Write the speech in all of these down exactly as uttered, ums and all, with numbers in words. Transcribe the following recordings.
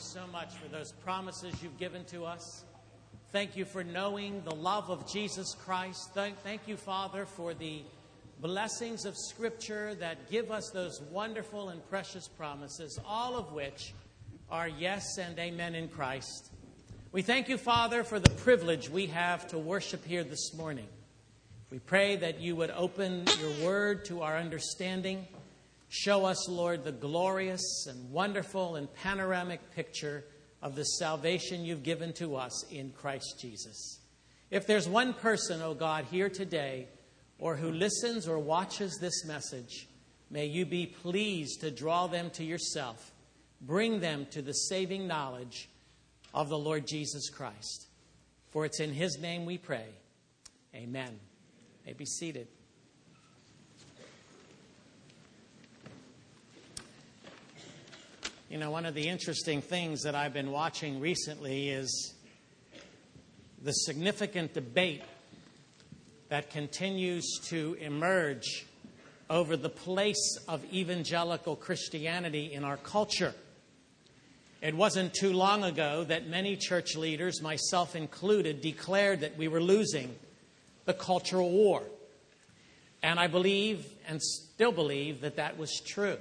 so much for those promises you've given to us. Thank you for knowing the love of Jesus Christ. Thank, thank you, Father, for the blessings of Scripture that give us those wonderful and precious promises, all of which are yes and amen in Christ. We thank you, Father, for the privilege we have to worship here this morning. We pray that you would open your word to our understanding. Show us, Lord, the glorious and wonderful and panoramic picture of the salvation you've given to us in Christ Jesus. If there's one person, oh God, here today, or who listens or watches this message, may you be pleased to draw them to yourself. Bring them to the saving knowledge of the Lord Jesus Christ. For it's in his name we pray. Amen. You may be seated. You know, one of the interesting things that I've been watching recently is the significant debate that continues to emerge over the place of evangelical Christianity in our culture. It wasn't too long ago that many church leaders, myself included, declared that we were losing the cultural war. And I believe and still believe that that was true.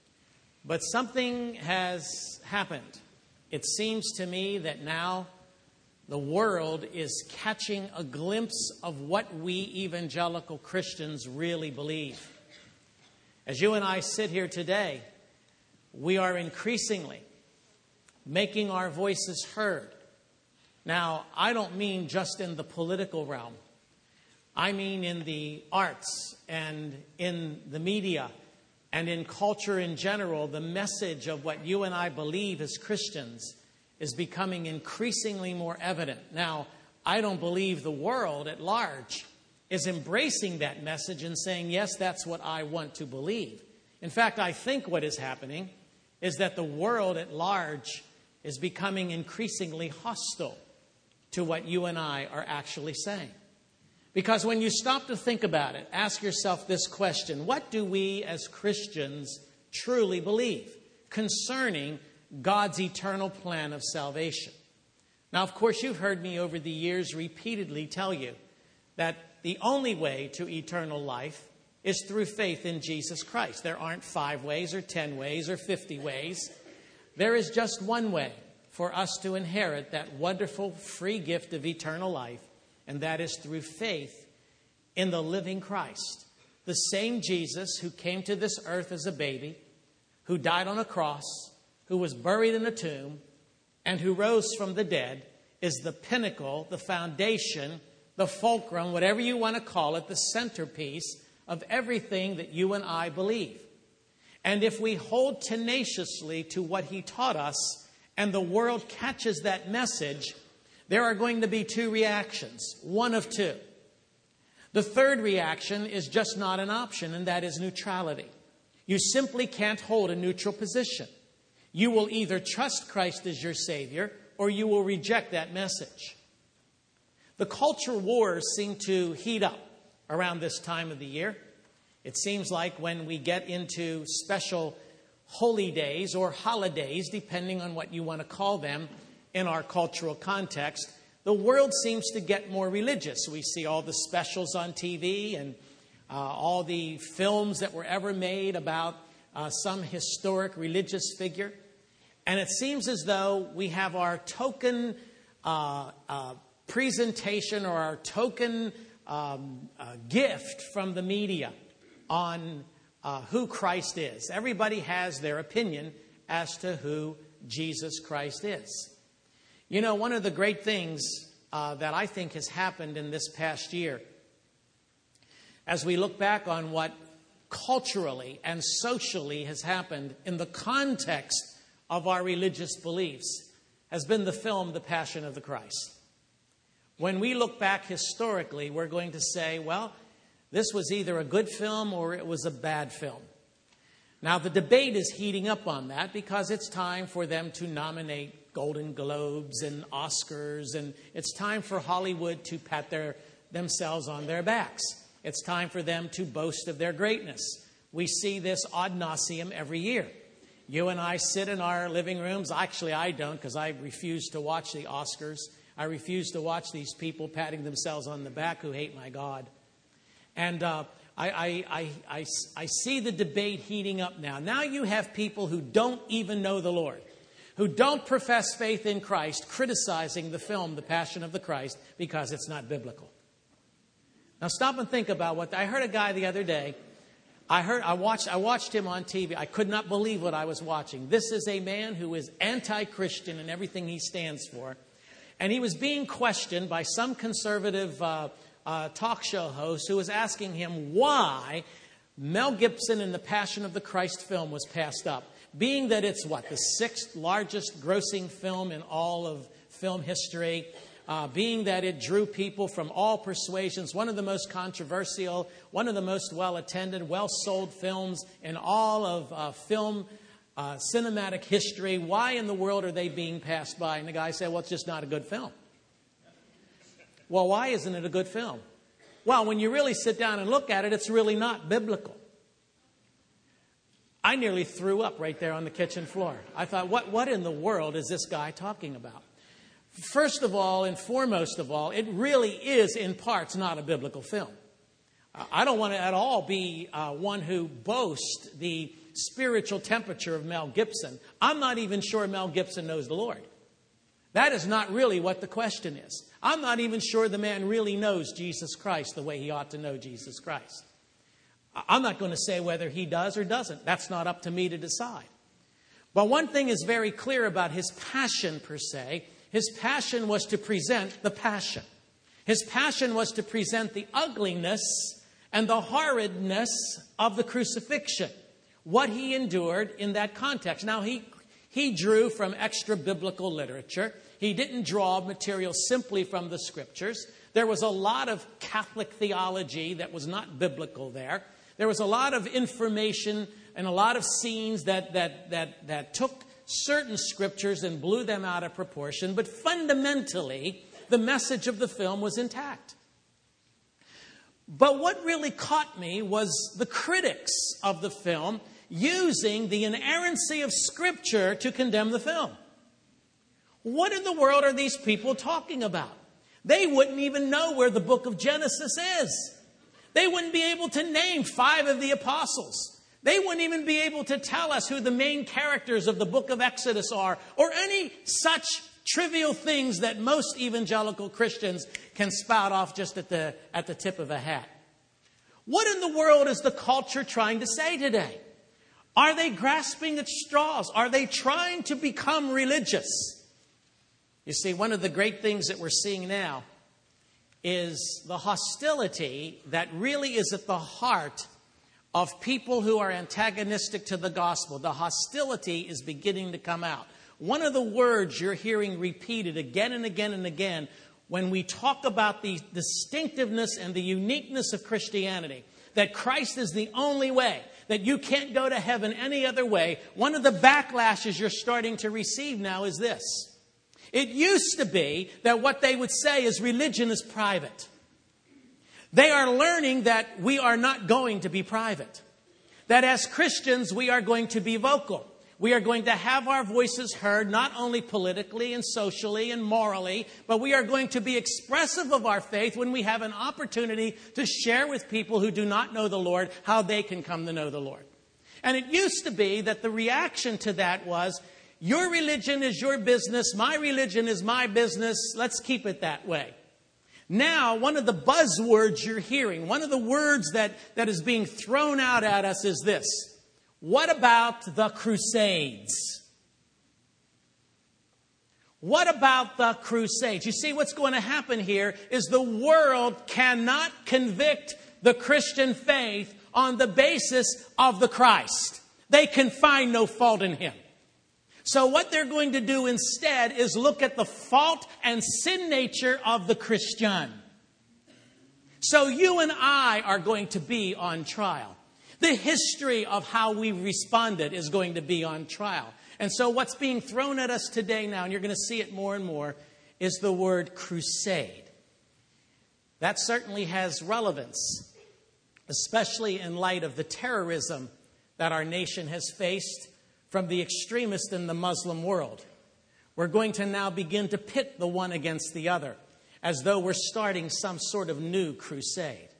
But something has happened. It seems to me that now the world is catching a glimpse of what we evangelical Christians really believe. As you and I sit here today, we are increasingly making our voices heard. Now, I don't mean just in the political realm. I mean in the arts and in the media and in culture in general. The message of what you and I believe as Christians is becoming increasingly more evident. Now, I don't believe the world at large is embracing that message and saying, yes, that's what I want to believe. In fact, I think what is happening is that the world at large is becoming increasingly hostile to what you and I are actually saying. Because when you stop to think about it, ask yourself this question: what do we as Christians truly believe concerning God's eternal plan of salvation? Now, of course, you've heard me over the years repeatedly tell you that the only way to eternal life is through faith in Jesus Christ. There aren't five ways or ten ways or fifty ways. There is just one way for us to inherit that wonderful free gift of eternal life, and that is through faith in the living Christ. The same Jesus who came to this earth as a baby, who died on a cross, who was buried in a tomb, and who rose from the dead, is the pinnacle, the foundation, the fulcrum, whatever you want to call it, the centerpiece of everything that you and I believe. And if we hold tenaciously to what he taught us, and the world catches that message, there are going to be two reactions, one of two. The third reaction is just not an option, and that is neutrality. You simply can't hold a neutral position. You will either trust Christ as your Savior, or you will reject that message. The culture wars seem to heat up around this time of the year. It seems like when we get into special holy days or holidays, depending on what you want to call them in our cultural context, the world seems to get more religious. We see all the specials on T V and uh, all the films that were ever made about uh, some historic religious figure. And it seems as though we have our token uh, uh, presentation or our token um, uh, gift from the media on uh, who Christ is. Everybody has their opinion as to who Jesus Christ is. You know, one of the great things uh, that I think has happened in this past year, as we look back on what culturally and socially has happened in the context of our religious beliefs, has been the film The Passion of the Christ. When we look back historically, we're going to say, well, this was either a good film or it was a bad film. Now, the debate is heating up on that because it's time for them to nominate Golden Globes and Oscars, and it's time for Hollywood to pat their, themselves on their backs. It's time for them to boast of their greatness. We see this ad nauseum every year. You and I sit in our living rooms. Actually, I don't, because I refuse to watch the Oscars. I refuse to watch these people patting themselves on the back who hate my God. And uh, I, I, I, I, I see the debate heating up now. Now you have people who don't even know the Lord, who don't profess faith in Christ, criticizing the film, The Passion of the Christ, because it's not biblical. Now stop and think about what... I heard a guy the other day. I heard, I watched, I watched him on T V. I could not believe what I was watching. This is a man who is anti-Christian in everything he stands for. And he was being questioned by some conservative uh, uh, talk show host who was asking him why Mel Gibson in The Passion of the Christ film was passed up. Being that it's, what, the sixth largest grossing film in all of film history. Uh, being that it drew people from all persuasions, one of the most controversial, one of the most well-attended, well-sold films in all of uh, film uh, cinematic history. Why in the world are they being passed by? And the guy said, well, it's just not a good film. Well, why isn't it a good film? Well, when you really sit down and look at it, it's really not biblical. I nearly threw up right there on the kitchen floor. I thought, what, what in the world is this guy talking about? First of all, and foremost of all, it really is in parts not a biblical film. Uh, I don't want to at all be uh, one who boasts the spiritual temperature of Mel Gibson. I'm not even sure Mel Gibson knows the Lord. That is not really what the question is. I'm not even sure the man really knows Jesus Christ the way he ought to know Jesus Christ. I'm not going to say whether he does or doesn't. That's not up to me to decide. But one thing is very clear about his passion per se. His passion was to present the passion. His passion was to present the ugliness and the horridness of the crucifixion, what he endured in that context. Now, he, he drew from extra-biblical literature. He didn't draw material simply from the Scriptures. There was a lot of Catholic theology that was not biblical there. There was a lot of information and a lot of scenes that, that, that, that took certain scriptures and blew them out of proportion, but fundamentally, the message of the film was intact. But what really caught me was the critics of the film using the inerrancy of Scripture to condemn the film. What in the world are these people talking about? They wouldn't even know where the book of Genesis is. They wouldn't be able to name five of the apostles. They wouldn't even be able to tell us who the main characters of the book of Exodus are, or any such trivial things that most evangelical Christians can spout off just at the, at the tip of a hat. What in the world is the culture trying to say today? Are they grasping at straws? Are they trying to become religious? You see, one of the great things that we're seeing now is the hostility that really is at the heart of people who are antagonistic to the gospel. The hostility is beginning to come out. One of the words you're hearing repeated again and again and again when we talk about the distinctiveness and the uniqueness of Christianity, that Christ is the only way, that you can't go to heaven any other way, one of the backlashes you're starting to receive now is this. It used to be that what they would say is religion is private. They are learning that we are not going to be private. That as Christians, we are going to be vocal. We are going to have our voices heard, not only politically and socially and morally, but we are going to be expressive of our faith when we have an opportunity to share with people who do not know the Lord how they can come to know the Lord. And it used to be that the reaction to that was, your religion is your business, my religion is my business, let's keep it that way. Now, one of the buzzwords you're hearing, one of the words that, that is being thrown out at us is this. What about the Crusades? What about the Crusades? You see, what's going to happen here is the world cannot convict the Christian faith on the basis of the Christ. They can find no fault in him. So what they're going to do instead is look at the fault and sin nature of the Christian. So you and I are going to be on trial. The history of how we responded is going to be on trial. And so what's being thrown at us today now, and you're going to see it more and more, is the word crusade. That certainly has relevance, especially in light of the terrorism that our nation has faced from the extremists in the Muslim world. We're going to now begin to pit the one against the other, as though we're starting some sort of new crusade.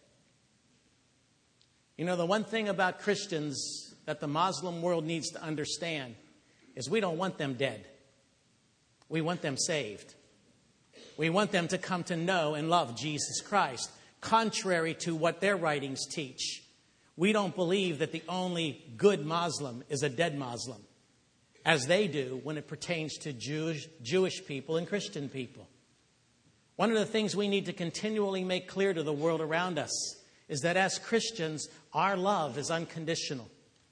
You know, the one thing about Christians that the Muslim world needs to understand is we don't want them dead. We want them saved. We want them to come to know and love Jesus Christ, contrary to what their writings teach. We don't believe that the only good Muslim is a dead Muslim, as they do when it pertains to Jewish, Jewish people and Christian people. One of the things we need to continually make clear to the world around us is that as Christians, our love is unconditional.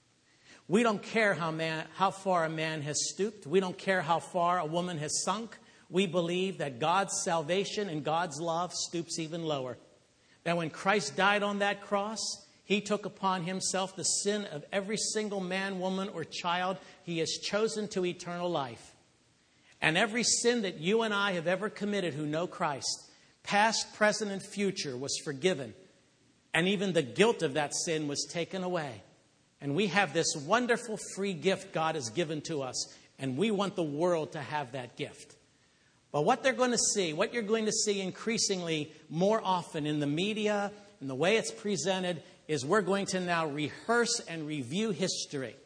We don't care how, man, how far a man has stooped. We don't care how far a woman has sunk. We believe that God's salvation and God's love stoops even lower. That when Christ died on that cross, He took upon Himself the sin of every single man, woman, or child He has chosen to eternal life. And every sin that you and I have ever committed who know Christ, past, present, and future, was forgiven. And even the guilt of that sin was taken away. And we have this wonderful free gift God has given to us. And we want the world to have that gift. But what they're going to see, what you're going to see increasingly more often in the media, and the way it's presented, is we're going to now rehearse and review history.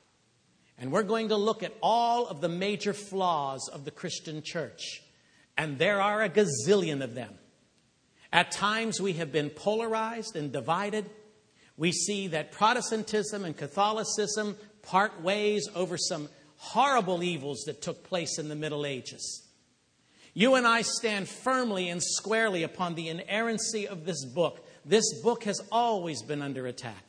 And we're going to look at all of the major flaws of the Christian church. And there are a gazillion of them. At times we have been polarized and divided. We see that Protestantism and Catholicism part ways over some horrible evils that took place in the Middle Ages. You and I stand firmly and squarely upon the inerrancy of this book. This book has always been under attack.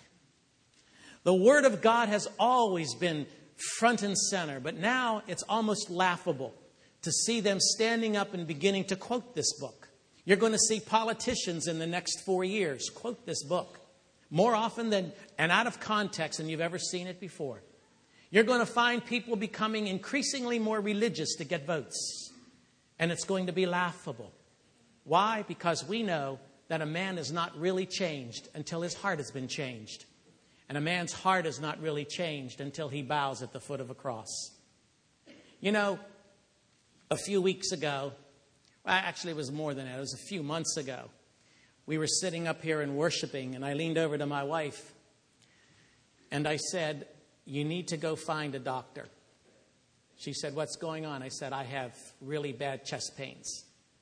The Word of God has always been front and center, but now it's almost laughable to see them standing up and beginning to quote this book. You're going to see politicians in the next four years quote this book more often than and out of context than you've ever seen it before. You're going to find people becoming increasingly more religious to get votes. And it's going to be laughable. Why? Because we know that a man is not really changed until his heart has been changed. And a man's heart is not really changed until he bows at the foot of a cross. You know, a few weeks ago, well, actually it was more than that, it was a few months ago, we were sitting up here and worshiping, and I leaned over to my wife, and I said, "You need to go find a doctor." She said, "What's going on?" I said, "I have really bad chest pains."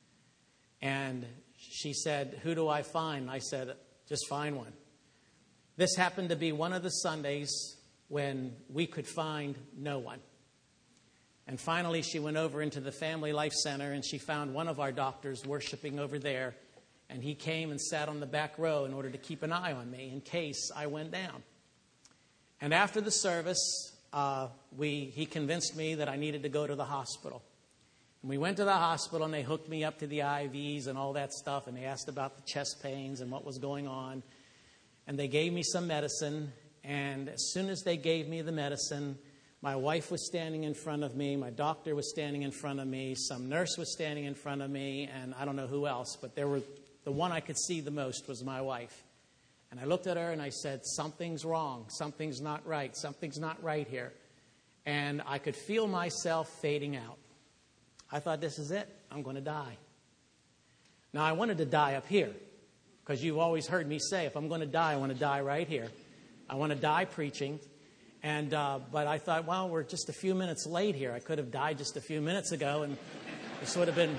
And she said, "Who do I find?" I said, "Just find one." This happened to be one of the Sundays when we could find no one. And finally, she went over into the Family Life Center, and she found one of our doctors worshiping over there. And he came and sat on the back row in order to keep an eye on me in case I went down. And after the service, Uh, we, he convinced me that I needed to go to the hospital. And we went to the hospital, and they hooked me up to the I Vs and all that stuff. And they asked about the chest pains and what was going on. And they gave me some medicine. And as soon as they gave me the medicine, my wife was standing in front of me. My doctor was standing in front of me. Some nurse was standing in front of me. And I don't know who else. But there were the one I could see the most was my wife. And I looked at her and I said, "Something's wrong. Something's not right. Something's not right here." And I could feel myself fading out. I thought, this is it. I'm going to die. Now, I wanted to die up here because you've always heard me say, if I'm going to die, I want to die right here. I want to die preaching. And uh, but I thought, well, we're just a few minutes late here. I could have died just a few minutes ago, and this would have been...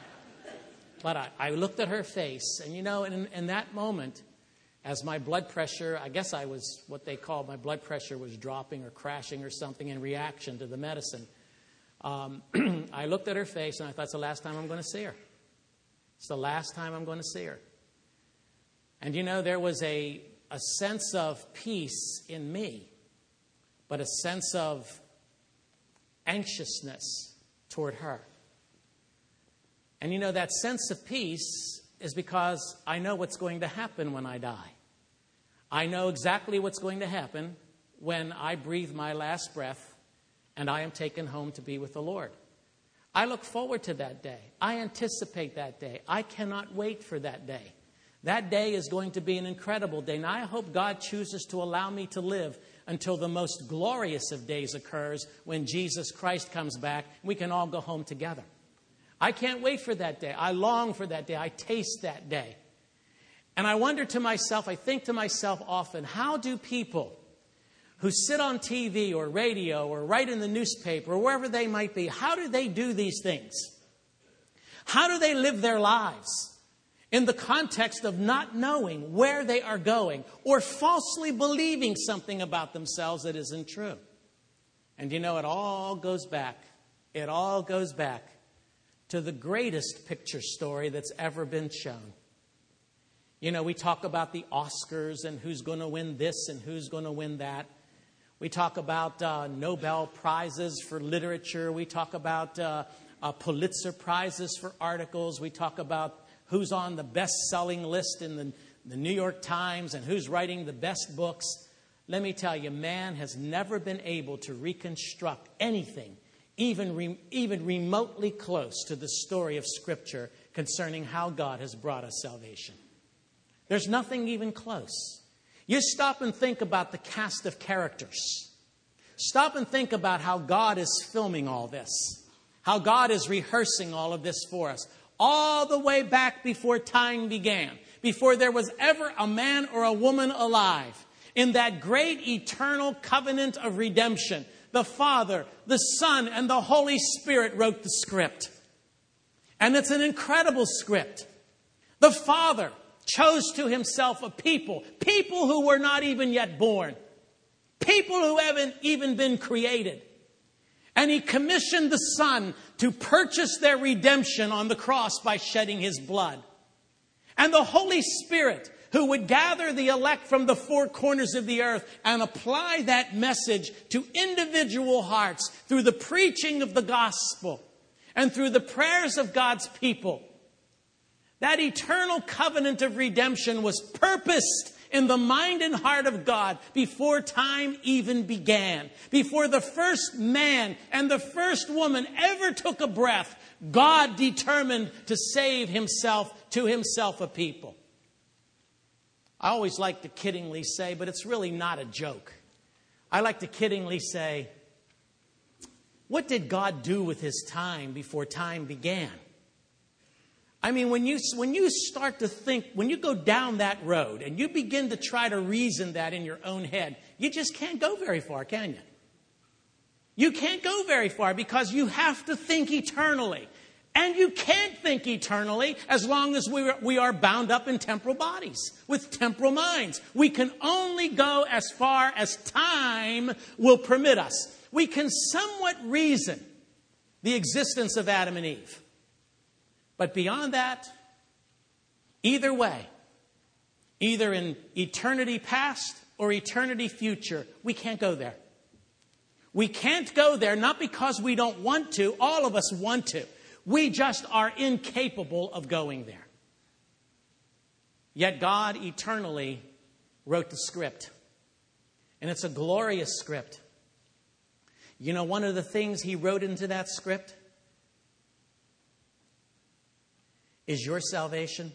But I, I looked at her face, and you know, in, in that moment, as my blood pressure, I guess I was what they call my blood pressure was dropping or crashing or something in reaction to the medicine. Um, I looked at her face and I thought, it's the last time I'm going to see her. It's the last time I'm going to see her. And you know, there was a, a sense of peace in me, but a sense of anxiousness toward her. And you know, that sense of peace is because I know what's going to happen when I die. I know exactly what's going to happen when I breathe my last breath and I am taken home to be with the Lord. I look forward to that day. I anticipate that day. I cannot wait for that day. That day is going to be an incredible day. And I hope God chooses to allow me to live until the most glorious of days occurs when Jesus Christ comes back. We can all go home together. I can't wait for that day. I long for that day. I taste that day. And I wonder to myself, I think to myself often, how do people who sit on T V or radio or write in the newspaper or wherever they might be, how do they do these things? How do they live their lives in the context of not knowing where they are going or falsely believing something about themselves that isn't true? And you know, it all goes back, it all goes back to the greatest picture story that's ever been shown. You know, we talk about the Oscars and who's going to win this and who's going to win that. We talk about uh, Nobel Prizes for literature. We talk about uh, uh, Pulitzer Prizes for articles. We talk about who's on the best-selling list in the, the New York Times and who's writing the best books. Let me tell you, man has never been able to reconstruct anything, even, re, even remotely close to the story of Scripture concerning how God has brought us salvation. There's nothing even close. You stop and think about the cast of characters. Stop and think about how God is filming all this, how God is rehearsing all of this for us, all the way back before time began, before there was ever a man or a woman alive. In that great eternal covenant of redemption, the Father, the Son, and the Holy Spirit wrote the script. And it's an incredible script. The Father chose to himself a people, people who were not even yet born, people who haven't even been created. And he commissioned the Son to purchase their redemption on the cross by shedding his blood. And the Holy Spirit, who would gather the elect from the four corners of the earth and apply that message to individual hearts through the preaching of the gospel and through the prayers of God's people. That eternal covenant of redemption was purposed in the mind and heart of God before time even began. Before the first man and the first woman ever took a breath, God determined to save himself, to himself a people. I always like to kiddingly say, but it's really not a joke. I like to kiddingly say, what did God do with his time before time began? I mean, when you when you start to think, when you go down that road and you begin to try to reason that in your own head, you just can't go very far, can you? You can't go very far because you have to think eternally. And you can't think eternally as long as we are, we are bound up in temporal bodies, with temporal minds. We can only go as far as time will permit us. We can somewhat reason the existence of Adam and Eve. But beyond that, either way, either in eternity past or eternity future, we can't go there. We can't go there, not because we don't want to. All of us want to. We just are incapable of going there. Yet God eternally wrote the script. And it's a glorious script. You know, one of the things he wrote into that script is your salvation.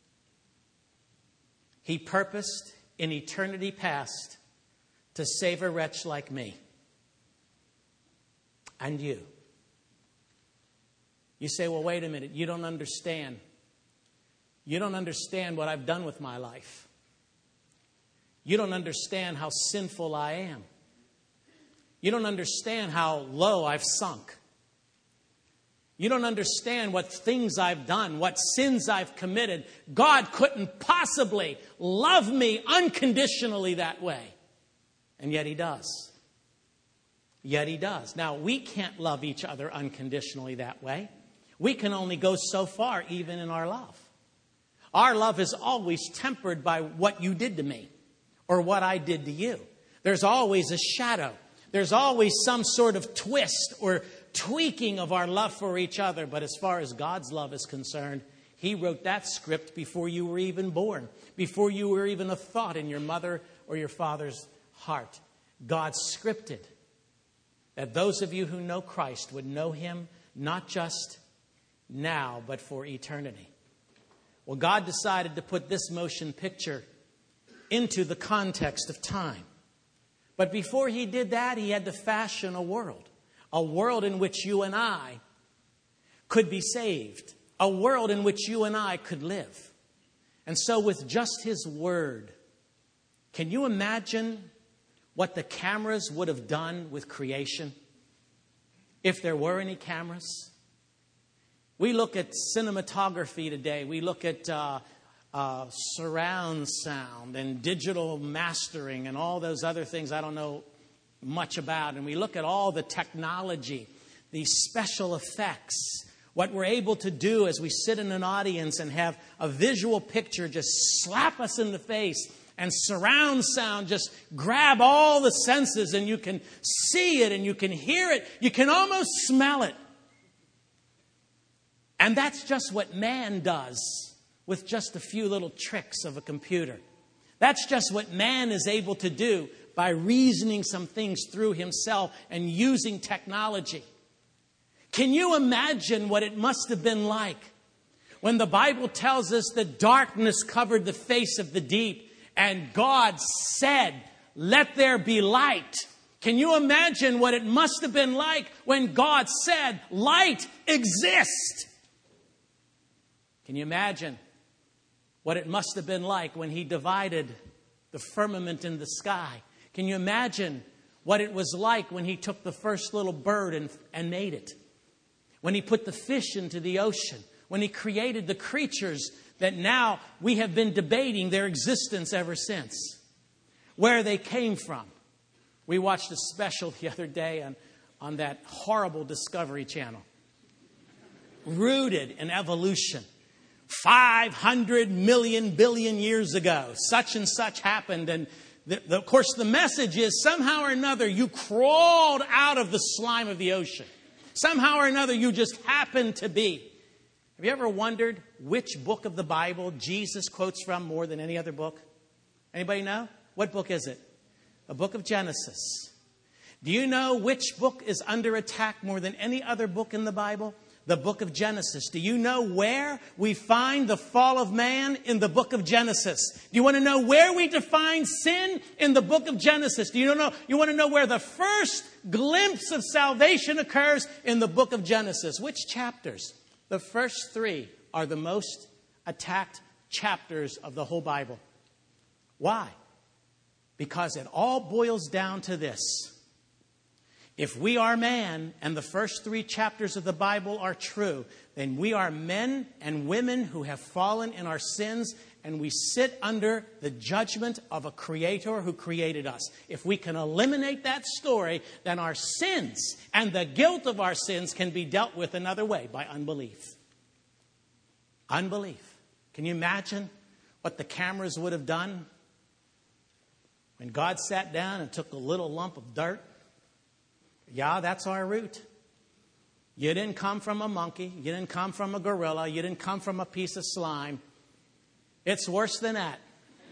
He purposed in eternity past to save a wretch like me and you. You say, well, wait a minute, you don't understand. You don't understand what I've done with my life. You don't understand how sinful I am. You don't understand how low I've sunk. You don't understand what things I've done, what sins I've committed. God couldn't possibly love me unconditionally that way. And yet he does. Yet he does. Now, we can't love each other unconditionally that way. We can only go so far even in our love. Our love is always tempered by what you did to me or what I did to you. There's always a shadow. There's always some sort of twist or tweaking of our love for each other. But as far as God's love is concerned, he wrote that script before you were even born, before you were even a thought in your mother or your father's heart. God scripted that those of you who know Christ would know him not just now, but for eternity. Well, God decided to put this motion picture into the context of time. But before he did that, he had to fashion a world. A world in which you and I could be saved. A world in which you and I could live. And so with just his word, can you imagine what the cameras would have done with creation? If there were any cameras. We look at cinematography today. We look at uh, uh, surround sound and digital mastering and all those other things I don't know much about. And we look at all the technology, the special effects, what we're able to do as we sit in an audience and have a visual picture just slap us in the face, and surround sound just grab all the senses, and you can see it and you can hear it. You can almost smell it. And that's just what man does with just a few little tricks of a computer. That's just what man is able to do by reasoning some things through himself and using technology. Can you imagine what it must have been like when the Bible tells us that darkness covered the face of the deep and God said, "Let there be light"? Can you imagine what it must have been like when God said, "Light exists"? Can you imagine what it must have been like when he divided the firmament in the sky? Can you imagine what it was like when he took the first little bird and, and made it? When he put the fish into the ocean? When he created the creatures that now we have been debating their existence ever since? Where they came from. We watched a special the other day on, on that horrible Discovery Channel. Rooted in evolution. five hundred million billion years ago, such and such happened. And the, the, of course, the message is somehow or another you crawled out of the slime of the ocean. Somehow or another you just happened to be. Have you ever wondered which book of the Bible Jesus quotes from more than any other book? Anybody know? What book is it? The book of Genesis. Do you know which book is under attack more than any other book in the Bible? The book of Genesis. Do you know where we find the fall of man? In the book of Genesis. Do you want to know where we define sin? In the book of Genesis. Do you know? You want to know where the first glimpse of salvation occurs? In the book of Genesis. Which chapters? The first three are the most attacked chapters of the whole Bible. Why? Because it all boils down to this. If we are man and the first three chapters of the Bible are true, then we are men and women who have fallen in our sins, and we sit under the judgment of a creator who created us. If we can eliminate that story, then our sins and the guilt of our sins can be dealt with another way, by unbelief. Unbelief. Can you imagine what the cameras would have done when God sat down and took a little lump of dirt? Yeah, that's our root. You didn't come from a monkey. You didn't come from a gorilla. You didn't come from a piece of slime. It's worse than that.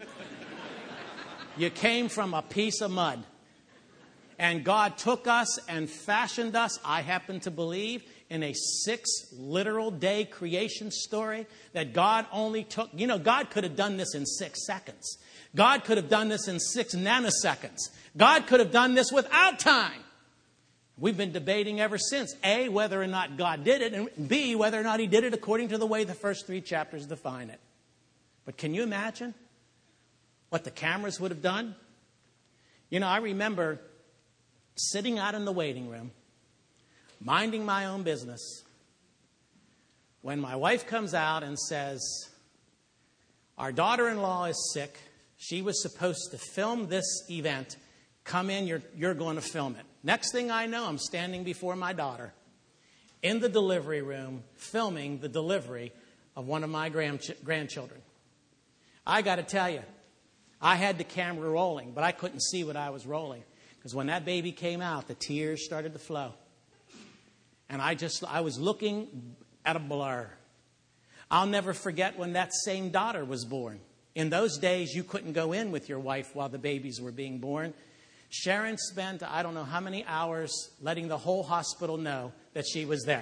You came from a piece of mud. And God took us and fashioned us, I happen to believe, in a six literal day creation story that God only took. You know, God could have done this in six seconds. God could have done this in six nanoseconds. God could have done this without time. We've been debating ever since, A, whether or not God did it, and B, whether or not he did it according to the way the first three chapters define it. But can you imagine what the cameras would have done? You know, I remember sitting out in the waiting room, minding my own business, when my wife comes out and says, "Our daughter-in-law is sick. She was supposed to film this event. Come in, you're, you're going to film it." Next thing I know, I'm standing before my daughter in the delivery room filming the delivery of one of my grand- grandchildren. I got to tell you, I had the camera rolling, but I couldn't see what I was rolling. Because when that baby came out, the tears started to flow. And I just, I was looking at a blur. I'll never forget when that same daughter was born. In those days, you couldn't go in with your wife while the babies were being born. Sharon spent, I don't know how many hours, letting the whole hospital know that she was there.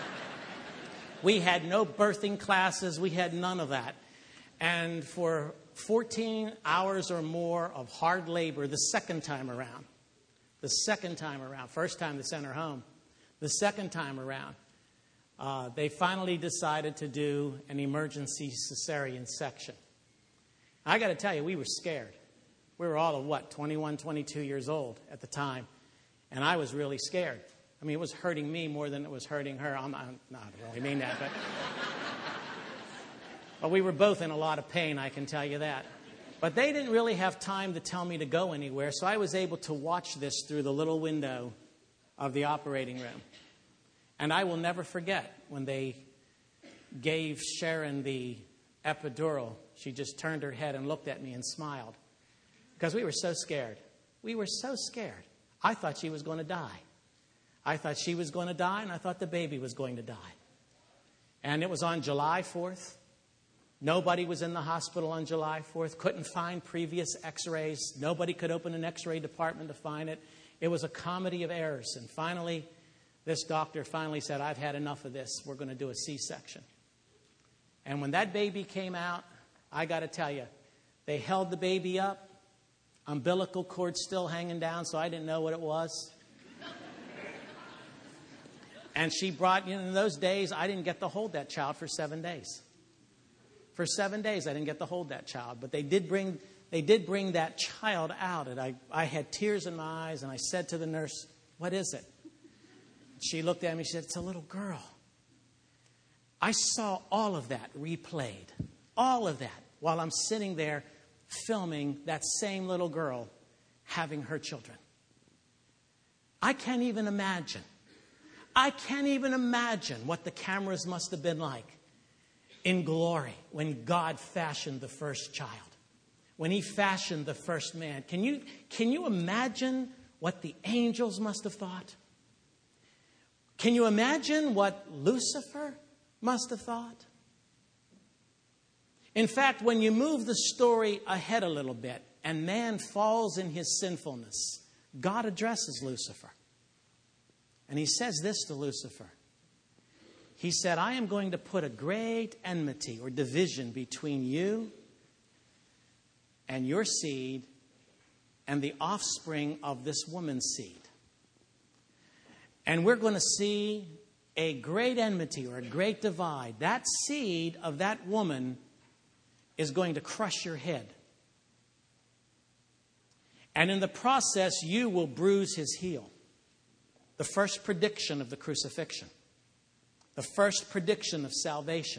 We had no birthing classes. We had none of that. And for fourteen hours or more of hard labor the second time around. The second time around. First time they sent her home. The second time around, uh, they finally decided to do an emergency cesarean section. I got to tell you, we were scared. We were all of what, twenty-one, twenty-two years old at the time. And I was really scared. I mean, it was hurting me more than it was hurting her. I'm, I'm not really mean that, but... But we were both in a lot of pain, I can tell you that. But they didn't really have time to tell me to go anywhere, so I was able to watch this through the little window of the operating room. And I will never forget when they gave Sharon the epidural. She just turned her head and looked at me and smiled. Because we were so scared. We were so scared. I thought she was going to die. I thought she was going to die, and I thought the baby was going to die. And it was on July fourth. Nobody was in the hospital on July fourth. Couldn't find previous x-rays. Nobody could open an x-ray department to find it. It was a comedy of errors. And finally, this doctor finally said, I've had enough of this. We're going to do a C-section. And when that baby came out, I got to tell you, they held the baby up. Umbilical cord still hanging down, so I didn't know what it was. And she brought, you know, in those days, I didn't get to hold that child for seven days. For seven days, I didn't get to hold that child. But they did bring, they did bring that child out. And I, I had tears in my eyes, and I said to the nurse, what is it? She looked at me, she said, it's a little girl. I saw all of that replayed. All of that while I'm sitting there filming that same little girl having her children. I can't even imagine. I can't even imagine what the cameras must have been like in glory when God fashioned the first child, when he fashioned the first man. Can you, can you imagine what the angels must have thought? Can you imagine what Lucifer must have thought? In fact, when you move the story ahead a little bit and man falls in his sinfulness, God addresses Lucifer. And he says this to Lucifer. He said, I am going to put a great enmity or division between you and your seed and the offspring of this woman's seed. And we're going to see a great enmity or a great divide. That seed of that woman is going to crush your head. And in the process, you will bruise his heel. The first prediction of the crucifixion. The first prediction of salvation.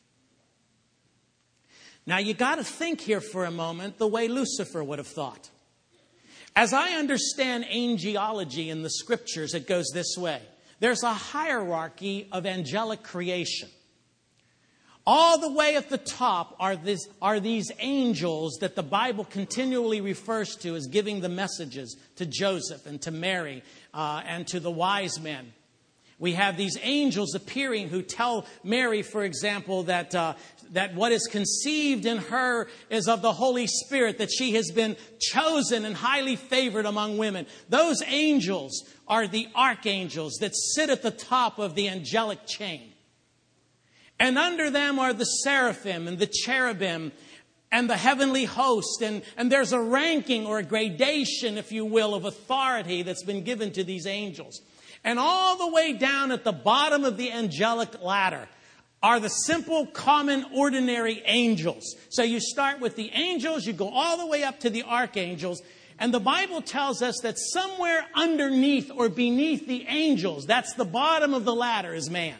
Now, you got to think here for a moment the way Lucifer would have thought. As I understand angelology in the scriptures, it goes this way. There's a hierarchy of angelic creation. All the way at the top are, this, are these angels that the Bible continually refers to as giving the messages to Joseph and to Mary uh, and to the wise men. We have these angels appearing who tell Mary, for example, that uh, that what is conceived in her is of the Holy Spirit, that she has been chosen and highly favored among women. Those angels are the archangels that sit at the top of the angelic chain. And under them are the seraphim and the cherubim and the heavenly host. And, and there's a ranking or a gradation, if you will, of authority that's been given to these angels. And all the way down at the bottom of the angelic ladder are the simple, common, ordinary angels. So you start with the angels, you go all the way up to the archangels. And the Bible tells us that somewhere underneath or beneath the angels, that's the bottom of the ladder, is man.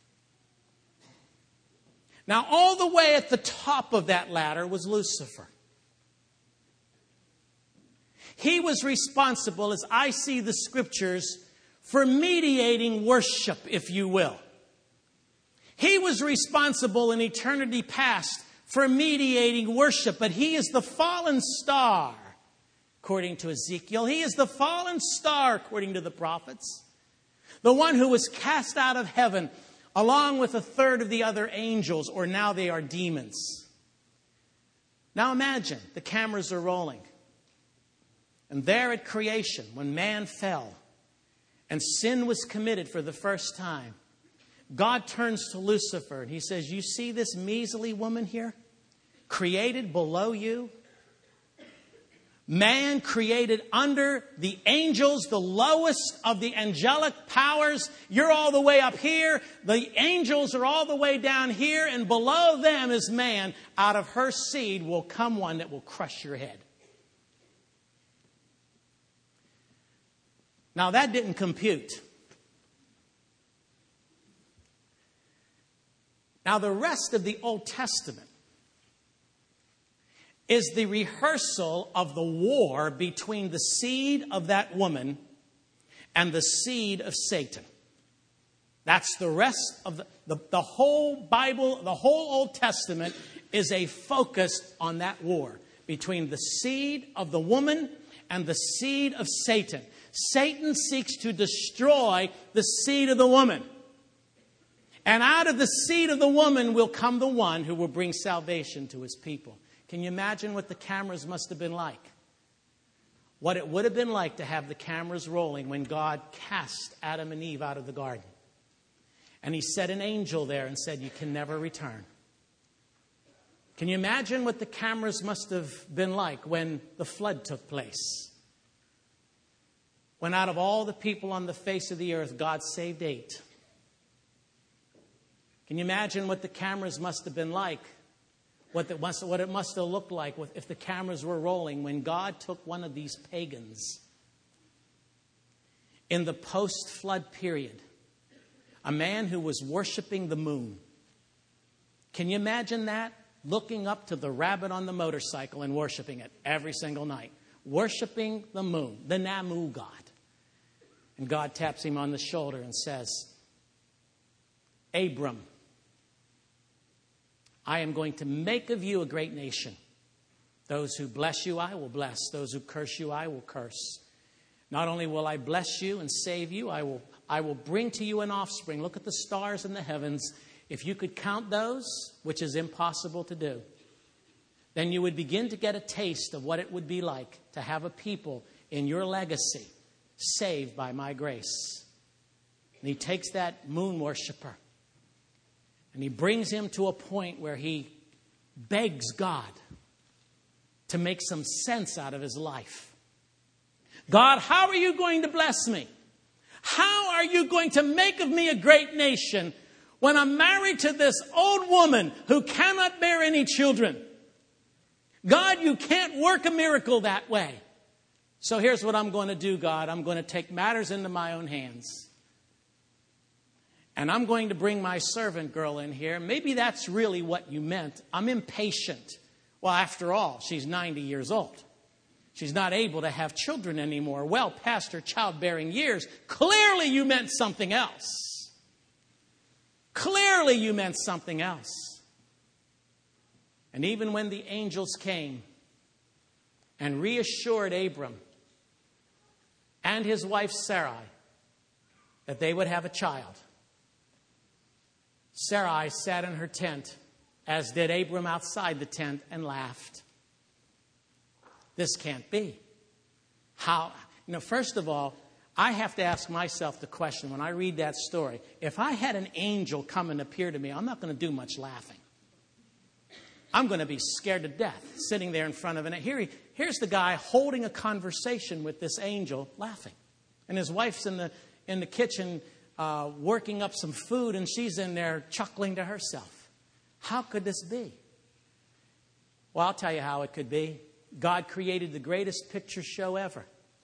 Now, all the way at the top of that ladder was Lucifer. He was responsible, as I see the scriptures, for mediating worship, if you will. He was responsible in eternity past for mediating worship, but he is the fallen star, according to Ezekiel. He is the fallen star, according to the prophets. The one who was cast out of heaven along with a third of the other angels, or now they are demons. Now imagine, the cameras are rolling. And there at creation, when man fell and sin was committed for the first time, God turns to Lucifer and he says, you see this measly woman here? created below you. Man created under the angels, the lowest of the angelic powers. You're all the way up here. The angels are all the way down here. And below them is man. Out of her seed will come one that will crush your head. Now that didn't compute. Now the rest of the Old Testament is the rehearsal of the war between the seed of that woman and the seed of Satan. That's the rest of the, the, the whole Bible, the whole Old Testament is a focus on that war between the seed of the woman and the seed of Satan. Satan seeks to destroy the seed of the woman. And out of the seed of the woman will come the one who will bring salvation to his people. Can you imagine what the cameras must have been like? What it would have been like to have the cameras rolling when God cast Adam and Eve out of the garden. And he set an angel there and said, you can never return. Can you imagine what the cameras must have been like when the flood took place? When out of all the people on the face of the earth, God saved eight. Can you imagine what the cameras must have been like? What, the, what it must have looked like if the cameras were rolling when God took one of these pagans in the post-flood period, a man who was worshiping the moon. Can you imagine that? Looking up to the rabbit on the motorcycle and worshiping it every single night. Worshiping the moon, the Namu god. And God taps him on the shoulder and says, Abram, I am going to make of you a great nation. Those who bless you, I will bless. Those who curse you, I will curse. Not only will I bless you and save you, I will, I will bring to you an offspring. Look at the stars in the heavens. If you could count those, which is impossible to do, then you would begin to get a taste of what it would be like to have a people in your legacy saved by my grace. And he takes that moon worshiper and he brings him to a point where he begs God to make some sense out of his life. God, how are you going to bless me? How are you going to make of me a great nation when I'm married to this old woman who cannot bear any children? God, you can't work a miracle that way. So here's what I'm going to do, God. I'm going to take matters into my own hands. And I'm going to bring my servant girl in here. Maybe that's really what you meant. I'm impatient. Well, after all, she's ninety years old. She's not able to have children anymore. Well past her childbearing years. Clearly you meant something else. Clearly you meant something else. And even when the angels came and reassured Abram and his wife Sarai that they would have a child, Sarai sat in her tent, as did Abram outside the tent, and laughed. This can't be. How? You know, first of all, I have to ask myself the question when I read that story. If I had an angel come and appear to me, I'm not going to do much laughing. I'm going to be scared to death sitting there in front of it. Here he, here's the guy holding a conversation with this angel, laughing. And his wife's in the in the kitchen uh, working up some food, and she's in there chuckling to herself. How could this be? Well, I'll tell you how it could be. God created the greatest picture show ever.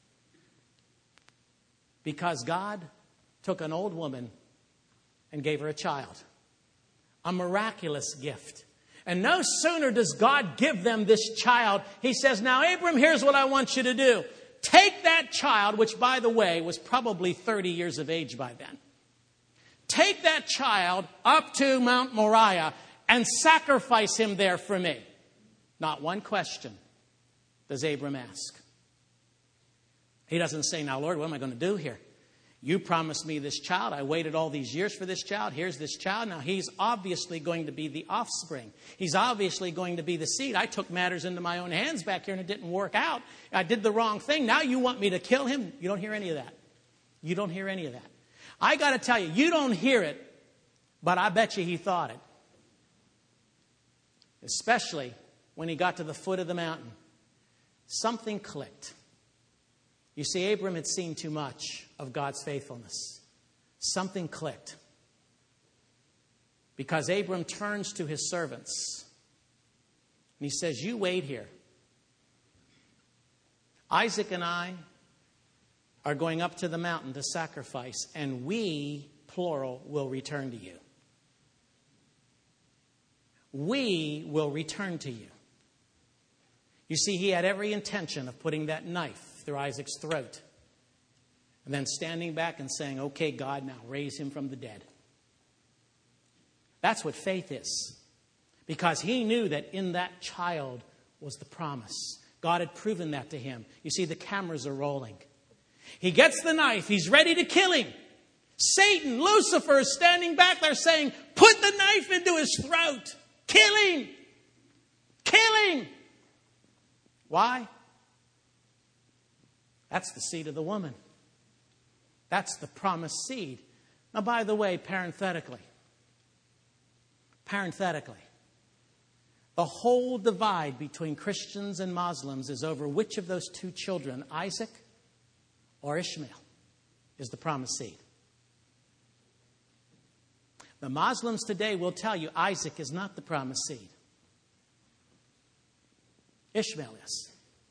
Because God took an old woman and gave her a child. A miraculous gift. And no sooner does God give them this child, he says, now, Abram, here's what I want you to do. Take that child, which, by the way, was probably thirty years of age by then. Take that child up to Mount Moriah and sacrifice him there for me. Not one question does Abram ask. He doesn't say, now, Lord, what am I going to do here? You promised me this child. I waited all these years for this child. Here's this child. Now, he's obviously going to be the offspring. He's obviously going to be the seed. I took matters into my own hands back here and it didn't work out. I did the wrong thing. Now you want me to kill him? You don't hear any of that. You don't hear any of that. I got to tell you, you don't hear it, but I bet you he thought it. Especially when he got to the foot of the mountain, something clicked. You see, Abram had seen too much of God's faithfulness. Something clicked. Because Abram turns to his servants and he says, you wait here. Isaac and I are going up to the mountain to sacrifice, and we, plural, will return to you. We will return to you. You see, he had every intention of putting that knife through Isaac's throat and then standing back and saying, okay, God, now raise him from the dead. That's what faith is. Because he knew that in that child was the promise. God had proven that to him. You see, the cameras are rolling. He gets the knife. He's ready to kill him. Satan, Lucifer, is standing back there saying, put the knife into his throat. Kill him. Kill him. Why? That's the seed of the woman. That's the promised seed. Now, by the way, parenthetically, parenthetically, the whole divide between Christians and Muslims is over which of those two children, Isaac or Ishmael, is the promised seed. The Muslims today will tell you Isaac is not the promised seed. Ishmael is.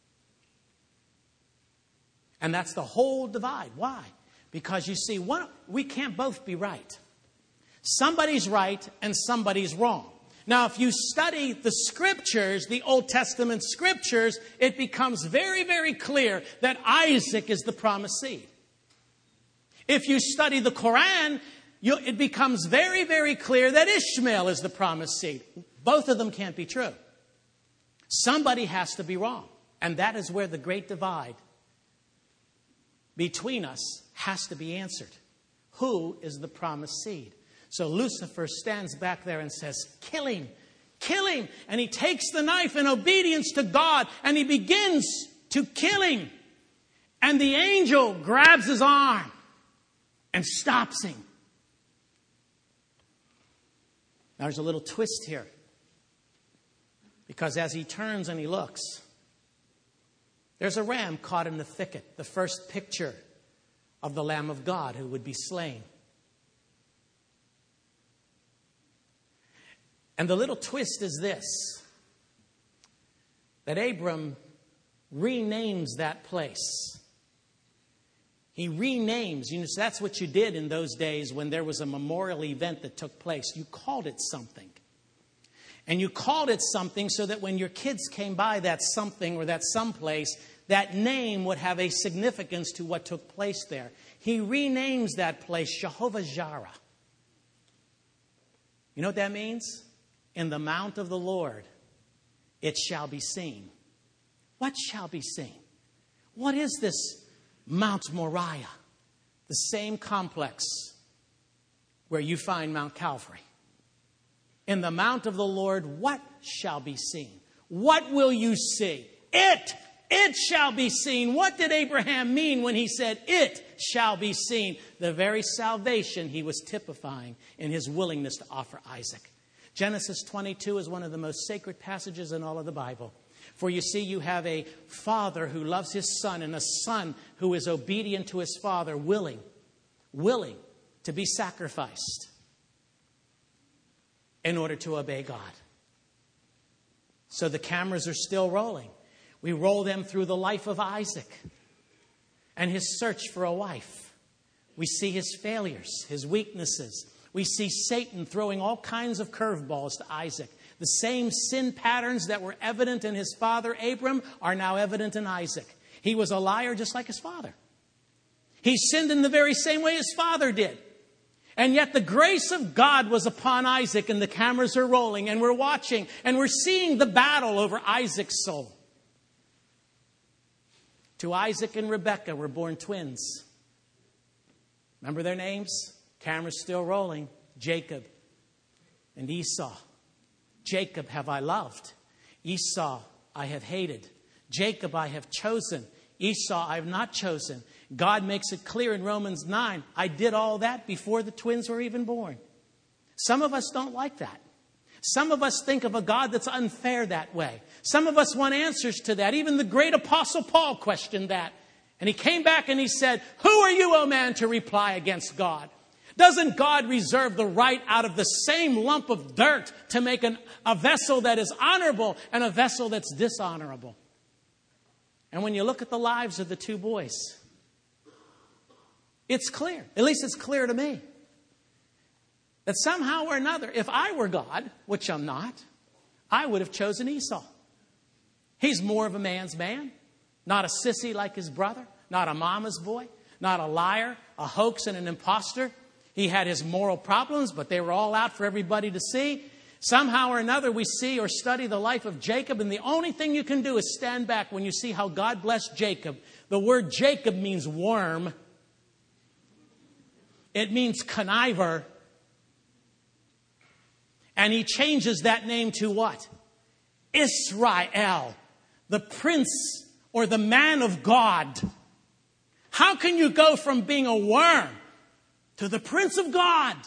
And that's the whole divide. Why? Because you see, one, we can't both be right. Somebody's right and somebody's wrong. Now, if you study the scriptures, the Old Testament scriptures, it becomes very, very clear that Isaac is the promised seed. If you study the Quran, you, it becomes very, very clear that Ishmael is the promised seed. Both of them can't be true. Somebody has to be wrong. And that is where the great divide between us has to be answered. Who is the promised seed? So Lucifer stands back there and says, kill him, kill him. And he takes the knife in obedience to God and he begins to kill him. And the angel grabs his arm and stops him. Now, there's a little twist here. Because as he turns and he looks, there's a ram caught in the thicket, the first picture of the Lamb of God who would be slain. And the little twist is this, that Abram renames that place. He renames. You know, so that's what you did in those days when there was a memorial event that took place. You called it something. And you called it something so that when your kids came by that something or that someplace, that name would have a significance to what took place there. He renames that place Jehovah-Jireh. You know what that means? In the mount of the Lord, it shall be seen. What shall be seen? What is this Mount Moriah? The same complex where you find Mount Calvary. In the mount of the Lord, what shall be seen? What will you see? It, it shall be seen. What did Abraham mean when he said, it shall be seen? The very salvation he was typifying in his willingness to offer Isaac. Genesis twenty-two is one of the most sacred passages in all of the Bible. For you see, you have a father who loves his son and a son who is obedient to his father, willing, willing to be sacrificed in order to obey God. So the cameras are still rolling. We roll them through the life of Isaac and his search for a wife. We see his failures, his weaknesses. We see Satan throwing all kinds of curveballs to Isaac. The same sin patterns that were evident in his father Abram are now evident in Isaac. He was a liar just like his father. He sinned in the very same way his father did. And yet the grace of God was upon Isaac, and the cameras are rolling and we're watching and we're seeing the battle over Isaac's soul. To Isaac and Rebekah were born twins. Remember their names? Camera's still rolling. Jacob and Esau. Jacob have I loved. Esau I have hated. Jacob I have chosen. Esau I have not chosen. God makes it clear in Romans nine, I did all that before the twins were even born. Some of us don't like that. Some of us think of a God that's unfair that way. Some of us want answers to that. Even the great Apostle Paul questioned that. And he came back and he said, who are you, O man, to reply against God? Doesn't God reserve the right out of the same lump of dirt to make an, a vessel that is honorable and a vessel that's dishonorable? And when you look at the lives of the two boys, it's clear, at least it's clear to me, that somehow or another, if I were God, which I'm not, I would have chosen Esau. He's more of a man's man, not a sissy like his brother, not a mama's boy, not a liar, a hoax and an imposter. He had his moral problems, but they were all out for everybody to see. Somehow or another, we see or study the life of Jacob, and the only thing you can do is stand back when you see how God blessed Jacob. The word Jacob means worm. It means conniver. And he changes that name to what? Israel, the prince or the man of God. How can you go from being a worm to the Prince of God?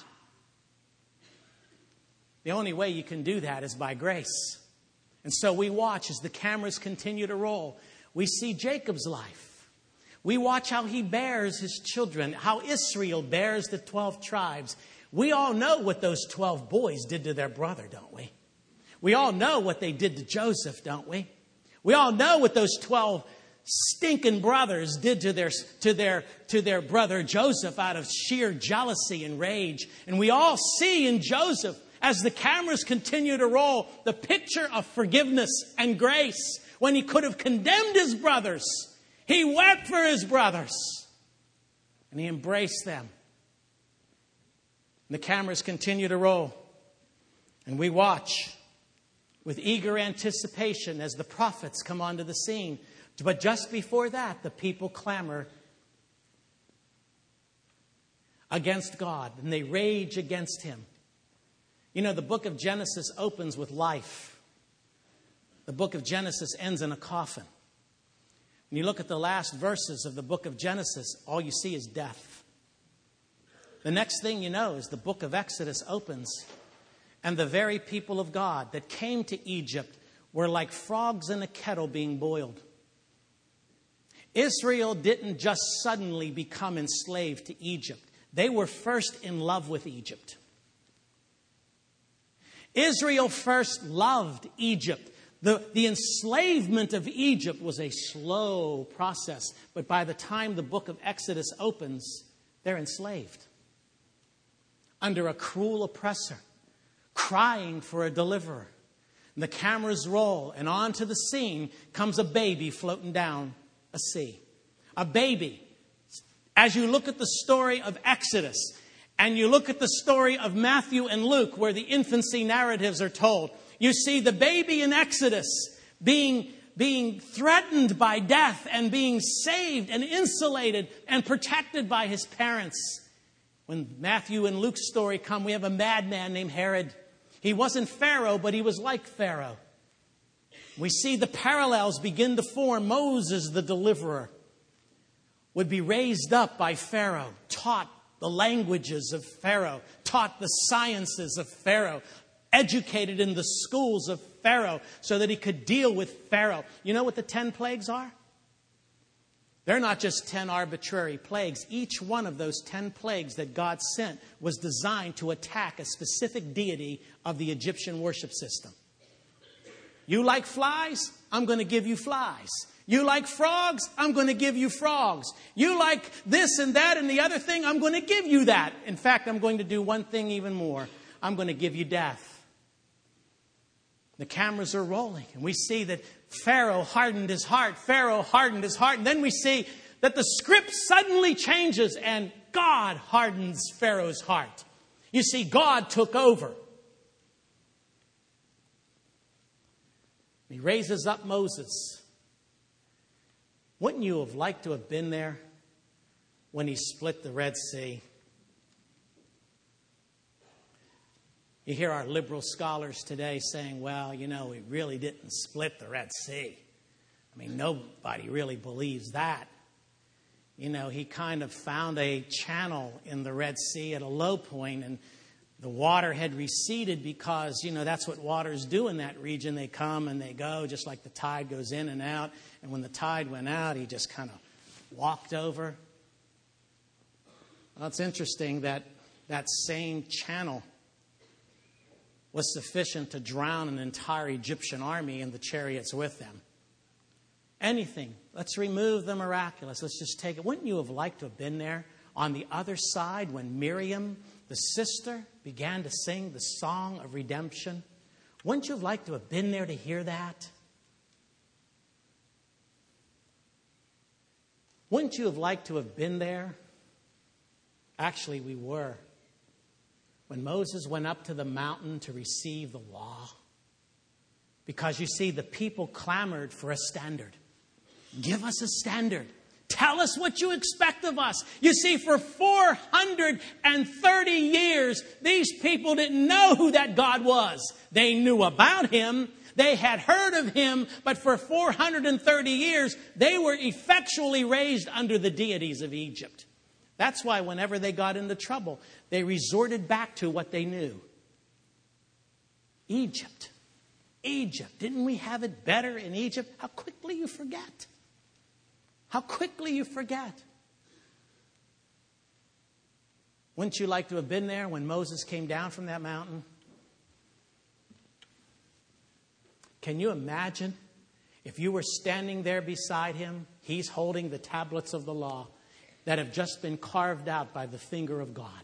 The only way you can do that is by grace. And so we watch as the cameras continue to roll. We see Jacob's life. We watch how he bears his children, how Israel bears the twelve tribes. We all know what those twelve boys did to their brother, don't we? We all know what they did to Joseph, don't we? We all know what those twelve stinking brothers did to their, to their, to their brother Joseph out of sheer jealousy and rage. And we all see in Joseph, as the cameras continue to roll, the picture of forgiveness and grace. When he could have condemned his brothers, he wept for his brothers. And he embraced them. And the cameras continue to roll. And we watch with eager anticipation as the prophets come onto the scene. But just before that, the people clamor against God, and they rage against him. You know, the book of Genesis opens with life. The book of Genesis ends in a coffin. When you look at the last verses of the book of Genesis, all you see is death. The next thing you know is the book of Exodus opens, and the very people of God that came to Egypt were like frogs in a kettle being boiled. Israel didn't just suddenly become enslaved to Egypt. They were first in love with Egypt. Israel first loved Egypt. The, the enslavement of Egypt was a slow process. But by the time the book of Exodus opens, they're enslaved under a cruel oppressor, crying for a deliverer. And the cameras roll, and onto the scene comes a baby floating down a sea. A baby. As you look at the story of Exodus and you look at the story of Matthew and Luke, where the infancy narratives are told, you see the baby in Exodus being, being threatened by death and being saved and insulated and protected by his parents. When Matthew and Luke's story come, we have a madman named Herod. He wasn't Pharaoh, but he was like Pharaoh. We see the parallels begin to form. Moses, the deliverer, would be raised up by Pharaoh, taught the languages of Pharaoh, taught the sciences of Pharaoh, educated in the schools of Pharaoh so that he could deal with Pharaoh. You know what the ten plagues are? They're not just ten arbitrary plagues. Each one of those ten plagues that God sent was designed to attack a specific deity of the Egyptian worship system. You like flies? I'm going to give you flies. You like frogs? I'm going to give you frogs. You like this and that and the other thing? I'm going to give you that. In fact, I'm going to do one thing even more. I'm going to give you death. The cameras are rolling, and we see that Pharaoh hardened his heart. Pharaoh hardened his heart. And then we see that the script suddenly changes, and God hardens Pharaoh's heart. You see, God took over. He raises up Moses. Wouldn't you have liked to have been there when he split the Red Sea? You hear our liberal scholars today saying, well, you know, he really didn't split the Red Sea. I mean, nobody really believes that. You know, he kind of found a channel in the Red Sea at a low point and The water had receded because, you know, that's what waters do in that region. They come and they go, just like the tide goes in and out. And when the tide went out, he just kind of walked over. Well, it's interesting that that same channel was sufficient to drown an entire Egyptian army and the chariots with them. Anything. Let's remove the miraculous. Let's just take it. Wouldn't you have liked to have been there on the other side when Miriam, the sister, began to sing the song of redemption? Wouldn't you have liked to have been there to hear that? Wouldn't you have liked to have been there? Actually, we were. When Moses went up to the mountain to receive the law. Because you see, the people clamored for a standard. Give us a standard. Tell us what you expect of us. You see, for four hundred thirty years, these people didn't know who that God was. They knew about him. They had heard of him. But for four hundred thirty years, they were effectually raised under the deities of Egypt. That's why whenever they got into trouble, they resorted back to what they knew. Egypt. Egypt. Didn't we have it better in Egypt? How quickly you forget. How quickly you forget. Wouldn't you like to have been there when Moses came down from that mountain? Can you imagine if you were standing there beside him? He's holding the tablets of the law that have just been carved out by the finger of God.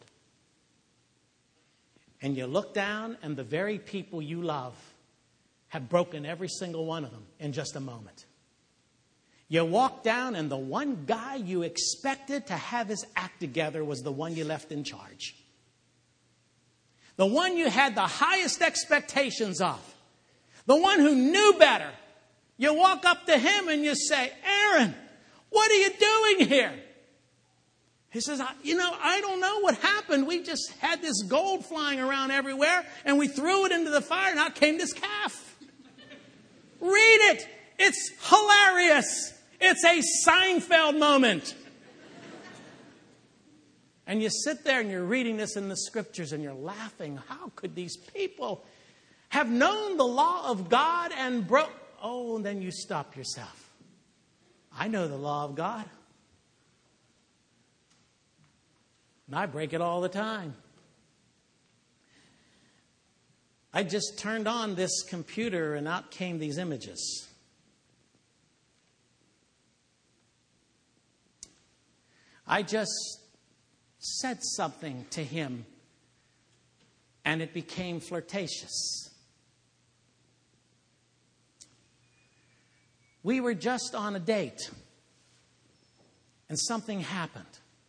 And you look down and the very people you love have broken every single one of them in just a moment. You walk down and the one guy you expected to have his act together was the one you left in charge. The one you had the highest expectations of. The one who knew better. You walk up to him and you say, Aaron, what are you doing here? He says, you know, I don't know what happened. We just had this gold flying around everywhere and we threw it into the fire and out came this calf. Read it. It's hilarious. It's a Seinfeld moment. And you sit there and you're reading this in the scriptures and you're laughing. How could these people have known the law of God and broke? Oh, and then you stop yourself. I know the law of God. And I break it all the time. I just turned on this computer and out came these images. I just said something to him and it became flirtatious. We were just on a date and something happened.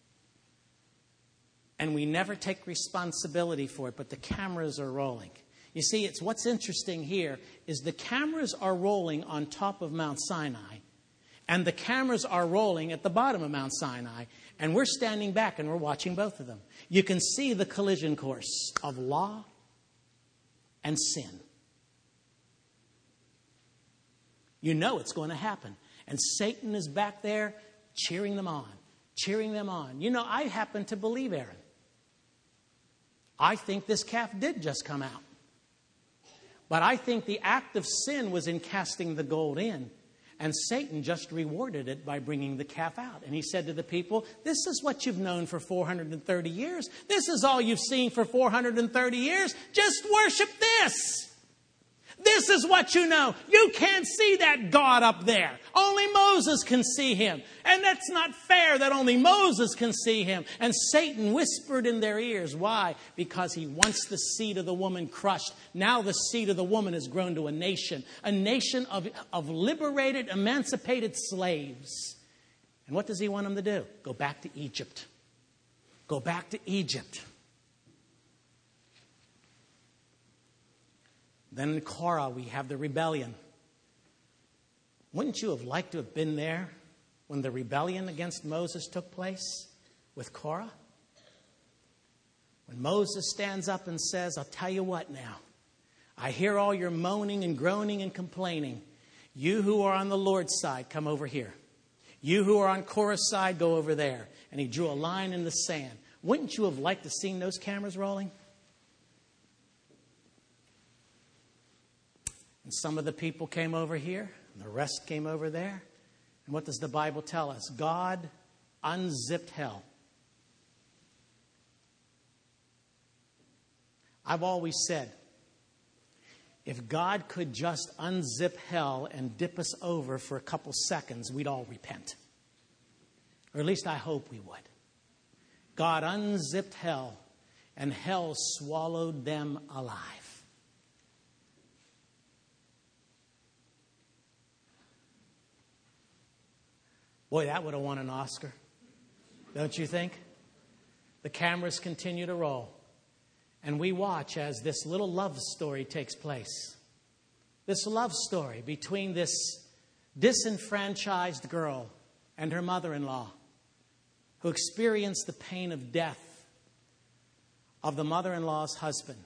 And we never take responsibility for it, but the cameras are rolling. You see, it's what's interesting here is the cameras are rolling on top of Mount Sinai, and the cameras are rolling at the bottom of Mount Sinai, and we're standing back and we're watching both of them. You can see the collision course of law and sin. You know it's going to happen. And Satan is back there cheering them on, cheering them on. You know, I happen to believe, Aaron, I think this calf did just come out. But I think the act of sin was in casting the gold in. And Satan just rewarded it by bringing the calf out. And he said to the people, this is what you've known for four hundred thirty years. This is all you've seen for four hundred thirty years. Just worship this. This is what you know. You can't see that God up there. Only Moses can see him. And that's not fair that only Moses can see him. And Satan whispered in their ears. Why? Because he wants the seed of the woman crushed. Now the seed of the woman has grown to a nation. A nation of, of liberated, emancipated slaves. And what does he want them to do? Go back to Egypt. Go back to Egypt. Then in Korah, we have the rebellion. Wouldn't you have liked to have been there when the rebellion against Moses took place with Korah? When Moses stands up and says, I'll tell you what now. I hear all your moaning and groaning and complaining. You who are on the Lord's side, come over here. You who are on Korah's side, go over there. And he drew a line in the sand. Wouldn't you have liked to have seen those cameras rolling? some of the people came over here, and the rest came over there. And what does the Bible tell us? God unzipped hell. I've always said, if God could just unzip hell and dip us over for a couple seconds, we'd all repent. Or at least I hope we would. God unzipped hell, and hell swallowed them alive. Boy, that would have won an Oscar. Don't you think? The cameras continue to roll. And we watch as this little love story takes place. This love story between this disenfranchised girl and her mother-in-law, who experienced the pain of death of the mother-in-law's husband.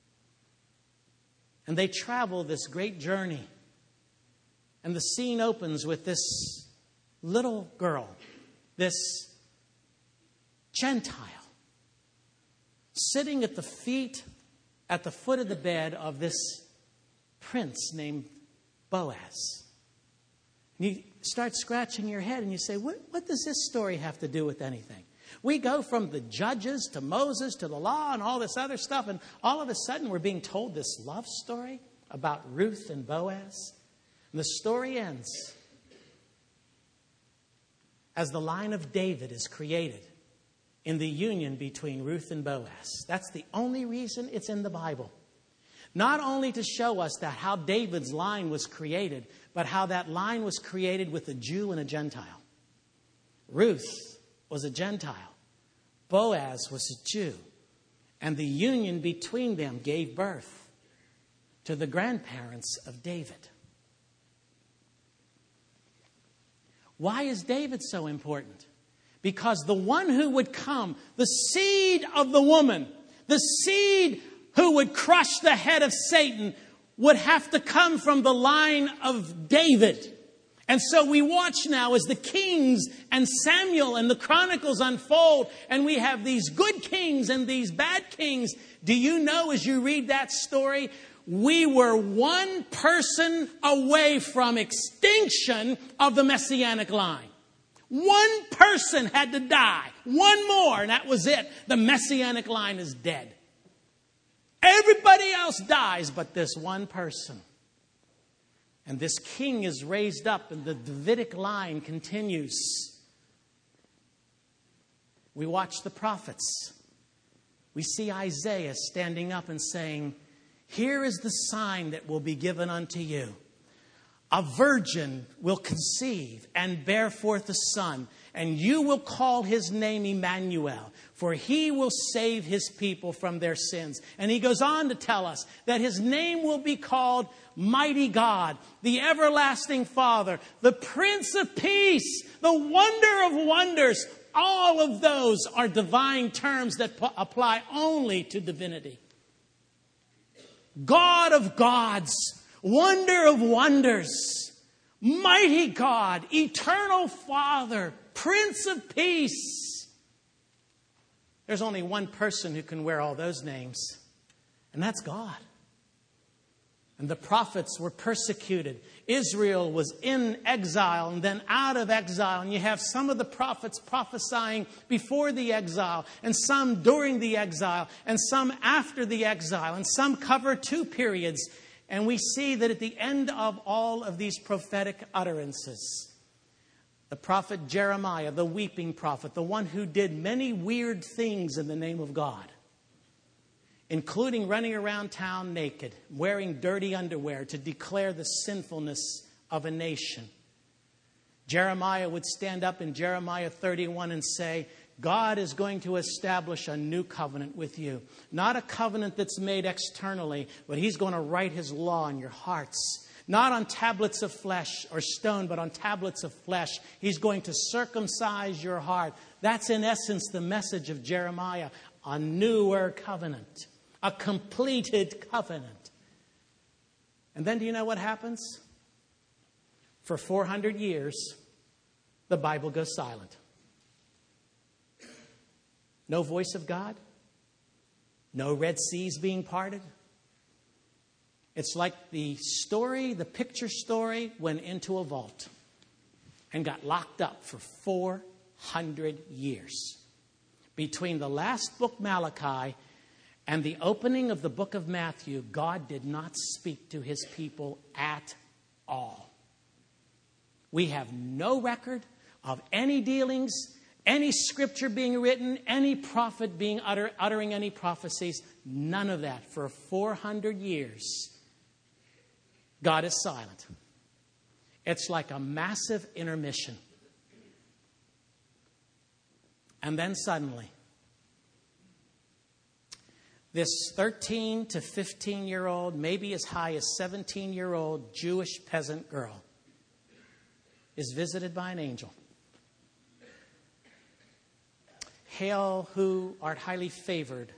And they travel this great journey. And the scene opens with this little girl, this Gentile, sitting at the feet, at the foot of the bed of this prince named Boaz. And you start scratching your head and you say, what, what does this story have to do with anything? We go from the judges to Moses to the law and all this other stuff, and all of a sudden we're being told this love story about Ruth and Boaz. And the story ends as the line of David is created in the union between Ruth and Boaz. That's the only reason it's in the Bible. Not only to show us that how David's line was created, but how that line was created with a Jew and a Gentile. Ruth was a Gentile. Boaz was a Jew. And the union between them gave birth to the grandparents of David. Why is David so important? Because the one who would come, the seed of the woman, the seed who would crush the head of Satan, would have to come from the line of David. And so we watch now as the kings and Samuel and the chronicles unfold, and we have these good kings and these bad kings. Do you know, as you read that story, we were one person away from extinction of the Messianic line. One person had to die. One more, and that was it. The Messianic line is dead. Everybody else dies but this one person. And this king is raised up, and the Davidic line continues. We watch the prophets. We see Isaiah standing up and saying, "Here is the sign that will be given unto you. A virgin will conceive and bear forth a son, and you will call his name Emmanuel, for he will save his people from their sins." And he goes on to tell us that his name will be called Mighty God, the Everlasting Father, the Prince of Peace, the Wonder of Wonders. All of those are divine terms that p- apply only to divinity. God of gods, Wonder of wonders, Mighty God, Eternal Father, Prince of Peace. There's only one person who can wear all those names, and that's God. And the prophets were persecuted. Israel was in exile and then out of exile. And you have some of the prophets prophesying before the exile, and some during the exile, and some after the exile, and some cover two periods. And we see that at the end of all of these prophetic utterances, the prophet Jeremiah, the weeping prophet, the one who did many weird things in the name of God, including running around town naked, wearing dirty underwear to declare the sinfulness of a nation. Jeremiah would stand up in Jeremiah thirty-one and say, God is going to establish a new covenant with you. Not a covenant that's made externally, but he's going to write his law in your hearts. Not on tablets of flesh or stone, but on tablets of flesh. He's going to circumcise your heart. That's in essence the message of Jeremiah. A newer covenant. A completed covenant. And then do you know what happens? For four hundred years, the Bible goes silent. No voice of God. No Red Seas being parted. It's like the story, the picture story, went into a vault and got locked up for four hundred years. Between the last book, Malachi, and the opening of the book of Matthew, God did not speak to his people at all. We have no record of any dealings, any scripture being written, any prophet being utter, uttering any prophecies. None of that. For four hundred years, God is silent. It's like a massive intermission. And then suddenly, this thirteen to fifteen-year-old, maybe as high as seventeen-year-old Jewish peasant girl is visited by an angel. Hail, who art highly favored.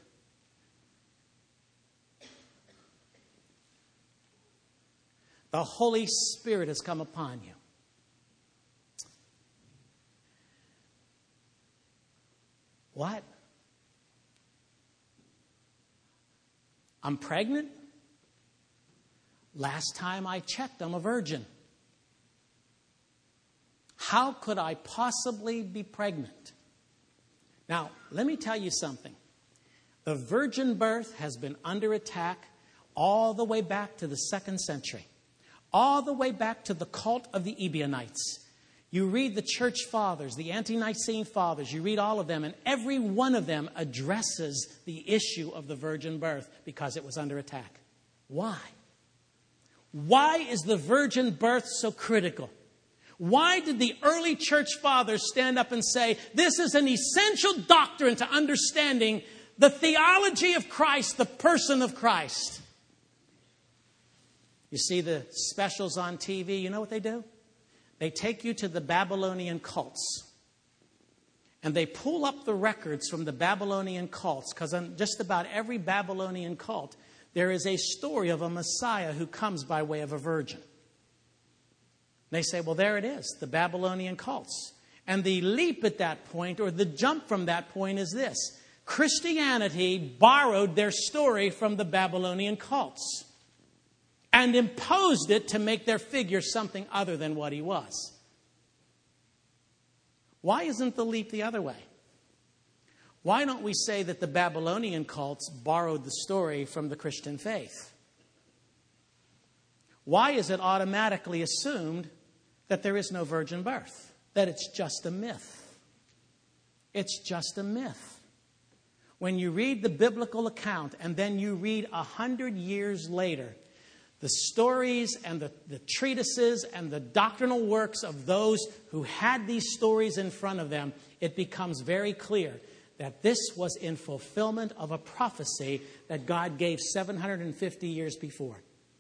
The Holy Spirit has come upon you. What? I'm pregnant? Last time I checked, I'm a virgin. How could I possibly be pregnant? Now, let me tell you something. The virgin birth has been under attack all the way back to the second century. All the way back to the cult of the Ebionites. You read the church fathers, the ante-Nicene fathers, you read all of them, and every one of them addresses the issue of the virgin birth because it was under attack. Why? Why is the virgin birth so critical? Why did the early church fathers stand up and say, this is an essential doctrine to understanding the theology of Christ, the person of Christ? You see the specials on T V, you know what they do? They take you to the Babylonian cults. And they pull up the records from the Babylonian cults, because on just about every Babylonian cult, there is a story of a Messiah who comes by way of a virgin. They say, well, there it is, the Babylonian cults. And the leap at that point, or the jump from that point, is this. Christianity borrowed their story from the Babylonian cults and imposed it to make their figure something other than what he was. Why isn't the leap the other way? Why don't we say that the Babylonian cults borrowed the story from the Christian faith? Why is it automatically assumed that there is no virgin birth? That it's just a myth? It's just a myth. When you read the biblical account and then you read a hundred years later the stories and the, the treatises and the doctrinal works of those who had these stories in front of them, it becomes very clear that this was in fulfillment of a prophecy that God gave seven hundred fifty years before.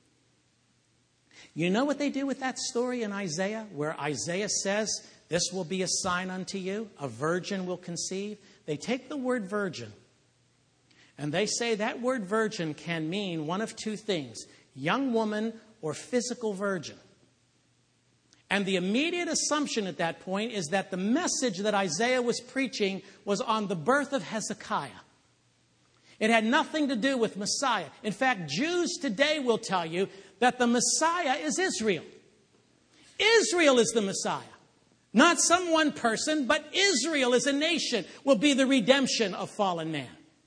You know what they do with that story in Isaiah, where Isaiah says, this will be a sign unto you, a virgin will conceive? They take the word virgin, and they say that word virgin can mean one of two things. Young woman or physical virgin. And the immediate assumption at that point is that the message that Isaiah was preaching was on the birth of Hezekiah. It had nothing to do with Messiah. In fact, Jews today will tell you that the Messiah is Israel. Israel is the Messiah. Not some one person, but Israel as a nation will be the redemption of fallen man.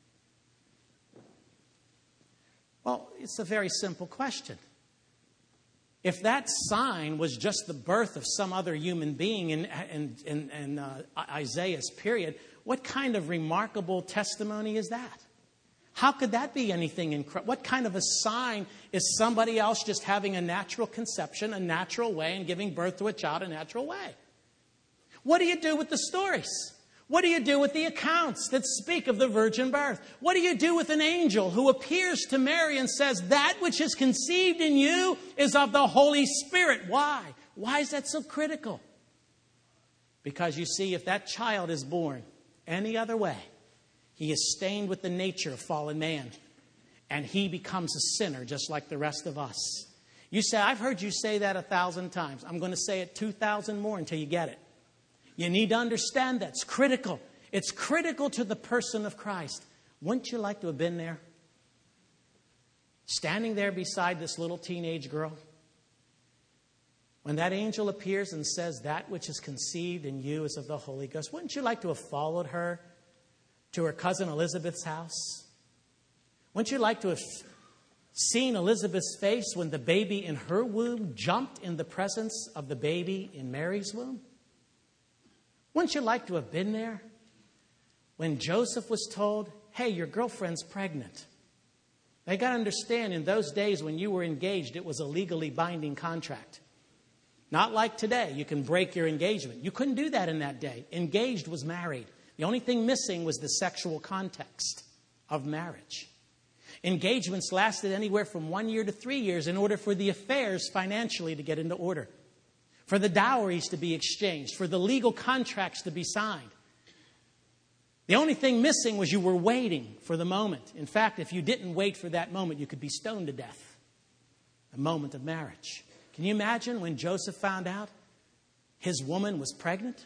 Well, it's a very simple question. If that sign was just the birth of some other human being in, in, in, in uh, Isaiah's period, what kind of remarkable testimony is that? How could that be anything incredible? What kind of a sign is somebody else just having a natural conception, a natural way, and giving birth to a child a natural way? What do you do with the stories? What do you do with the accounts that speak of the virgin birth? What do you do with an angel who appears to Mary and says, that which is conceived in you is of the Holy Spirit? Why? Why is that so critical? Because you see, if that child is born any other way, he is stained with the nature of fallen man. And he becomes a sinner just like the rest of us. You say, I've heard you say that a thousand times. I'm going to say it two thousand more until you get it. You need to understand that. It's critical. It's critical to the person of Christ. Wouldn't you like to have been there? standing there beside this little teenage girl, when that angel appears and says, that which is conceived in you is of the Holy Ghost, wouldn't you like to have followed her to her cousin Elizabeth's house? Wouldn't you like to have seen Elizabeth's face when the baby in her womb jumped in the presence of the baby in Mary's womb? Wouldn't you like to have been there when Joseph was told, hey, your girlfriend's pregnant? They got to understand, in those days when you were engaged, it was a legally binding contract. Not like today, you can break your engagement. You couldn't do that in that day. Engaged was married. The only thing missing was the sexual context of marriage. Engagements lasted anywhere from one year to three years in order for the affairs financially to get into order, for the dowries to be exchanged, for the legal contracts to be signed. The only thing missing was you were waiting for the moment. In fact, if you didn't wait for that moment, you could be stoned to death. The moment of marriage. Can you imagine when Joseph found out his woman was pregnant?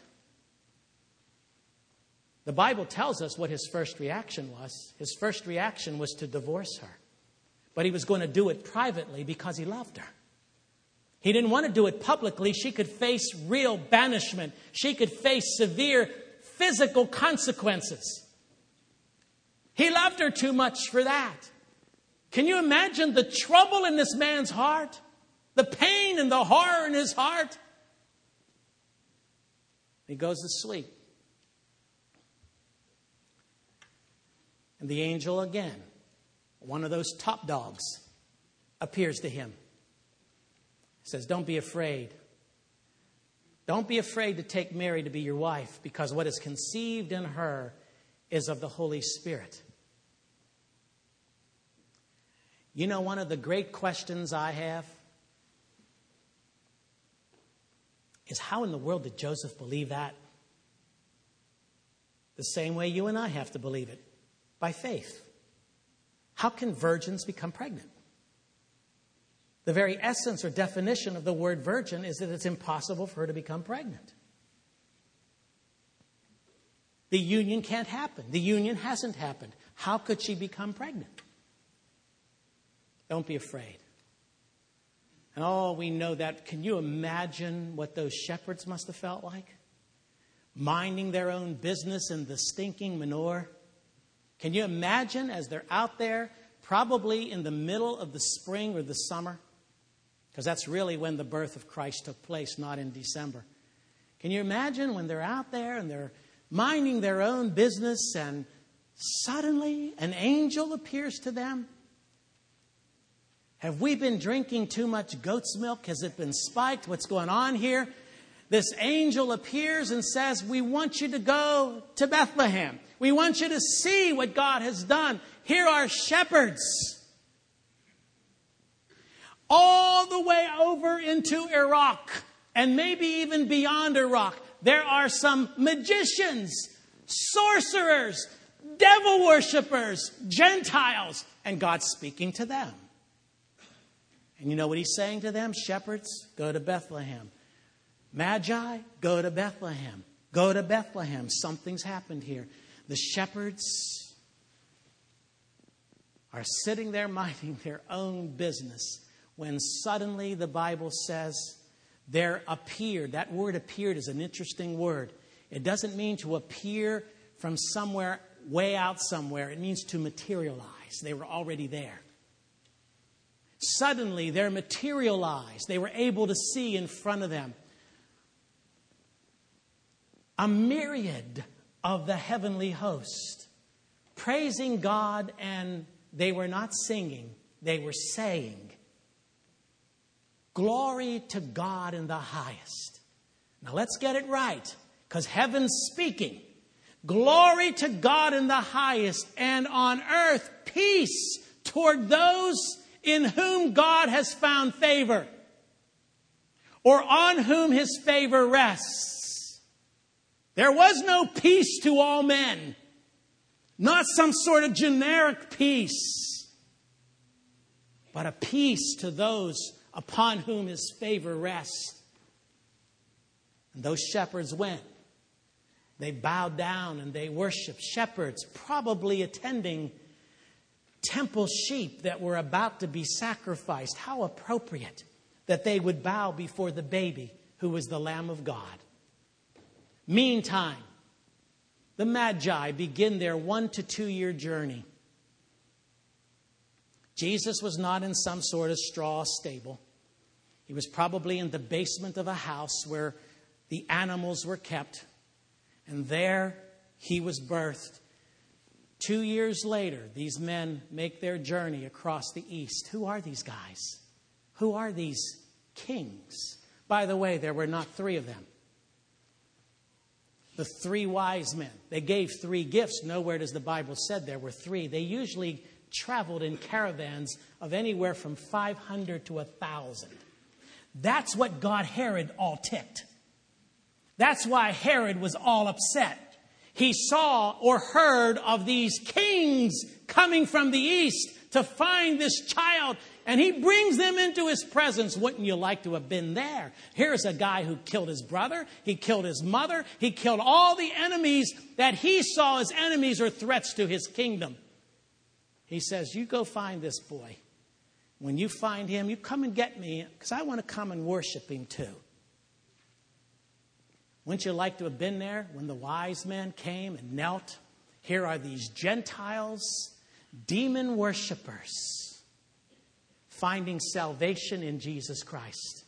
The Bible tells us what his first reaction was. His first reaction was to divorce her. But he was going to do it privately because he loved her. He didn't want to do it publicly. She could face real banishment. She could face severe physical consequences. He loved her too much for that. Can you imagine the trouble in this man's heart? The pain and the horror in his heart? He goes to sleep. And the angel again, one of those top dogs, appears to him. He says, don't be afraid. Don't be afraid to take Mary to be your wife, because what is conceived in her is of the Holy Spirit. You know, one of the great questions I have is, how in the world did Joseph believe that? The same way you and I have to believe it. By faith. How can virgins become pregnant? The very essence or definition of the word virgin is that it's impossible for her to become pregnant. The union can't happen. The union hasn't happened. How could she become pregnant? Don't be afraid. And oh, we know that. Can you imagine what those shepherds must have felt like? Minding their own business in the stinking manure. Can you imagine as they're out there, probably in the middle of the spring or the summer? Because that's really when the birth of Christ took place, not in December. Can you imagine when they're out there and they're minding their own business and suddenly an angel appears to them? Have we been drinking too much goat's milk? Has it been spiked? What's going on here? This angel appears and says, we want you to go to Bethlehem. We want you to see what God has done. Here are shepherds. All the way over into Iraq, and maybe even beyond Iraq, there are some magicians, sorcerers, devil worshippers, Gentiles, and God's speaking to them. And you know what he's saying to them? Shepherds, go to Bethlehem. Magi, go to Bethlehem. Go to Bethlehem. Something's happened here. The shepherds are sitting there minding their own business when suddenly the Bible says there appeared. That word appeared is an interesting word. It doesn't mean to appear from somewhere, way out somewhere. It means to materialize. They were already there. Suddenly they're materialized. They were able to see in front of them a myriad of the heavenly host, praising God, and they were not singing, they were saying, glory to God in the highest. Now let's get it right, because heaven's speaking. Glory to God in the highest, and on earth peace toward those in whom God has found favor, or on whom his favor rests. There was no peace to all men. Not some sort of generic peace, but a peace to those upon whom his favor rests. And those shepherds went. They bowed down and they worshiped. Shepherds probably attending temple sheep that were about to be sacrificed. How appropriate that they would bow before the baby who was the Lamb of God. Meantime, the Magi begin their one to two year journey. Jesus was not in some sort of straw stable. He was probably in the basement of a house where the animals were kept. And there he was birthed. Two years later, these men make their journey across the east. Who are these guys? Who are these kings? By the way, there were not three of them. The three wise men. They gave three gifts. Nowhere does the Bible said there were three. They usually traveled in caravans of anywhere from five hundred to one thousand. That's what got Herod all ticked. That's why Herod was all upset. He saw or heard of these kings coming from the east to find this child, and he brings them into his presence. Wouldn't you like to have been there? Here's a guy who killed his brother. He killed his mother. He killed all the enemies that he saw as enemies or threats to his kingdom. He says, you go find this boy. When you find him, you come and get me, because I want to come and worship him too. Wouldn't you like to have been there when the wise men came and knelt? Here are these Gentiles, demon worshipers, finding salvation in Jesus Christ.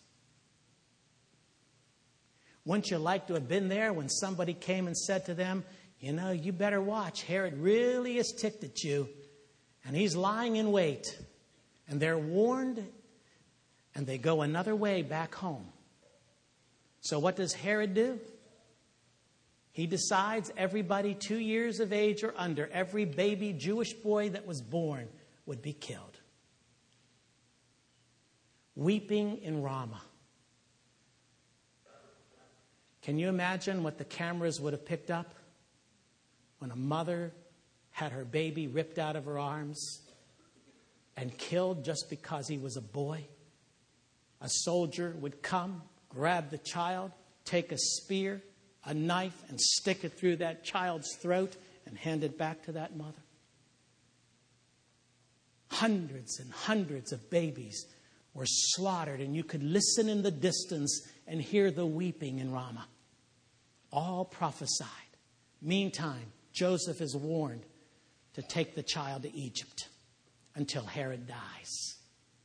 Wouldn't you like to have been there when somebody came and said to them, you know, you better watch. Herod really is ticked at you, and he's lying in wait. And they're warned, and they go another way back home. So what does Herod do? He decides everybody two years of age or under, every baby Jewish boy that was born would be killed. Weeping in Ramah. Can you imagine what the cameras would have picked up when a mother had her baby ripped out of her arms and killed just because he was a boy? A soldier would come, grab the child, take a spear, a knife, and stick it through that child's throat and hand it back to that mother. Hundreds and hundreds of babies were slaughtered, and you could listen in the distance and hear the weeping in Ramah. All prophesied. Meantime, Joseph is warned to take the child to Egypt until Herod dies.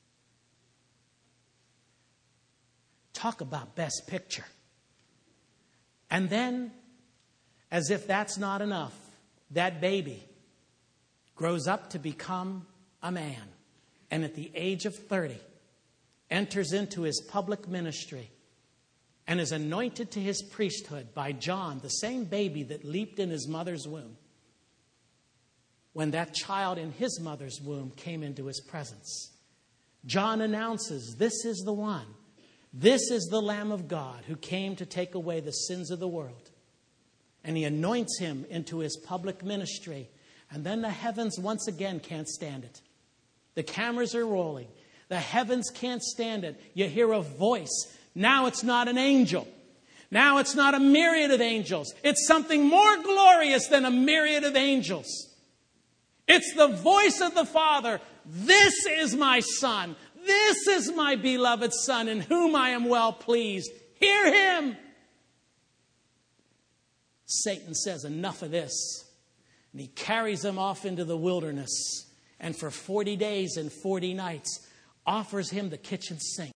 Talk about best picture. And then, as if that's not enough, that baby grows up to become a man. And at the age of thirty, enters into his public ministry and is anointed to his priesthood by John, the same baby that leaped in his mother's womb. When that child in his mother's womb came into his presence, John announces, this is the one. This is the Lamb of God who came to take away the sins of the world. And he anoints him into his public ministry. And then the heavens once again can't stand it. The cameras are rolling. The heavens can't stand it. You hear a voice. Now it's not an angel. Now it's not a myriad of angels. It's something more glorious than a myriad of angels. It's the voice of the Father. This is my Son. This is my beloved Son in whom I am well pleased. Hear him. Satan says, enough of this. And he carries him off into the wilderness. And for forty days and forty nights offers him the kitchen sink.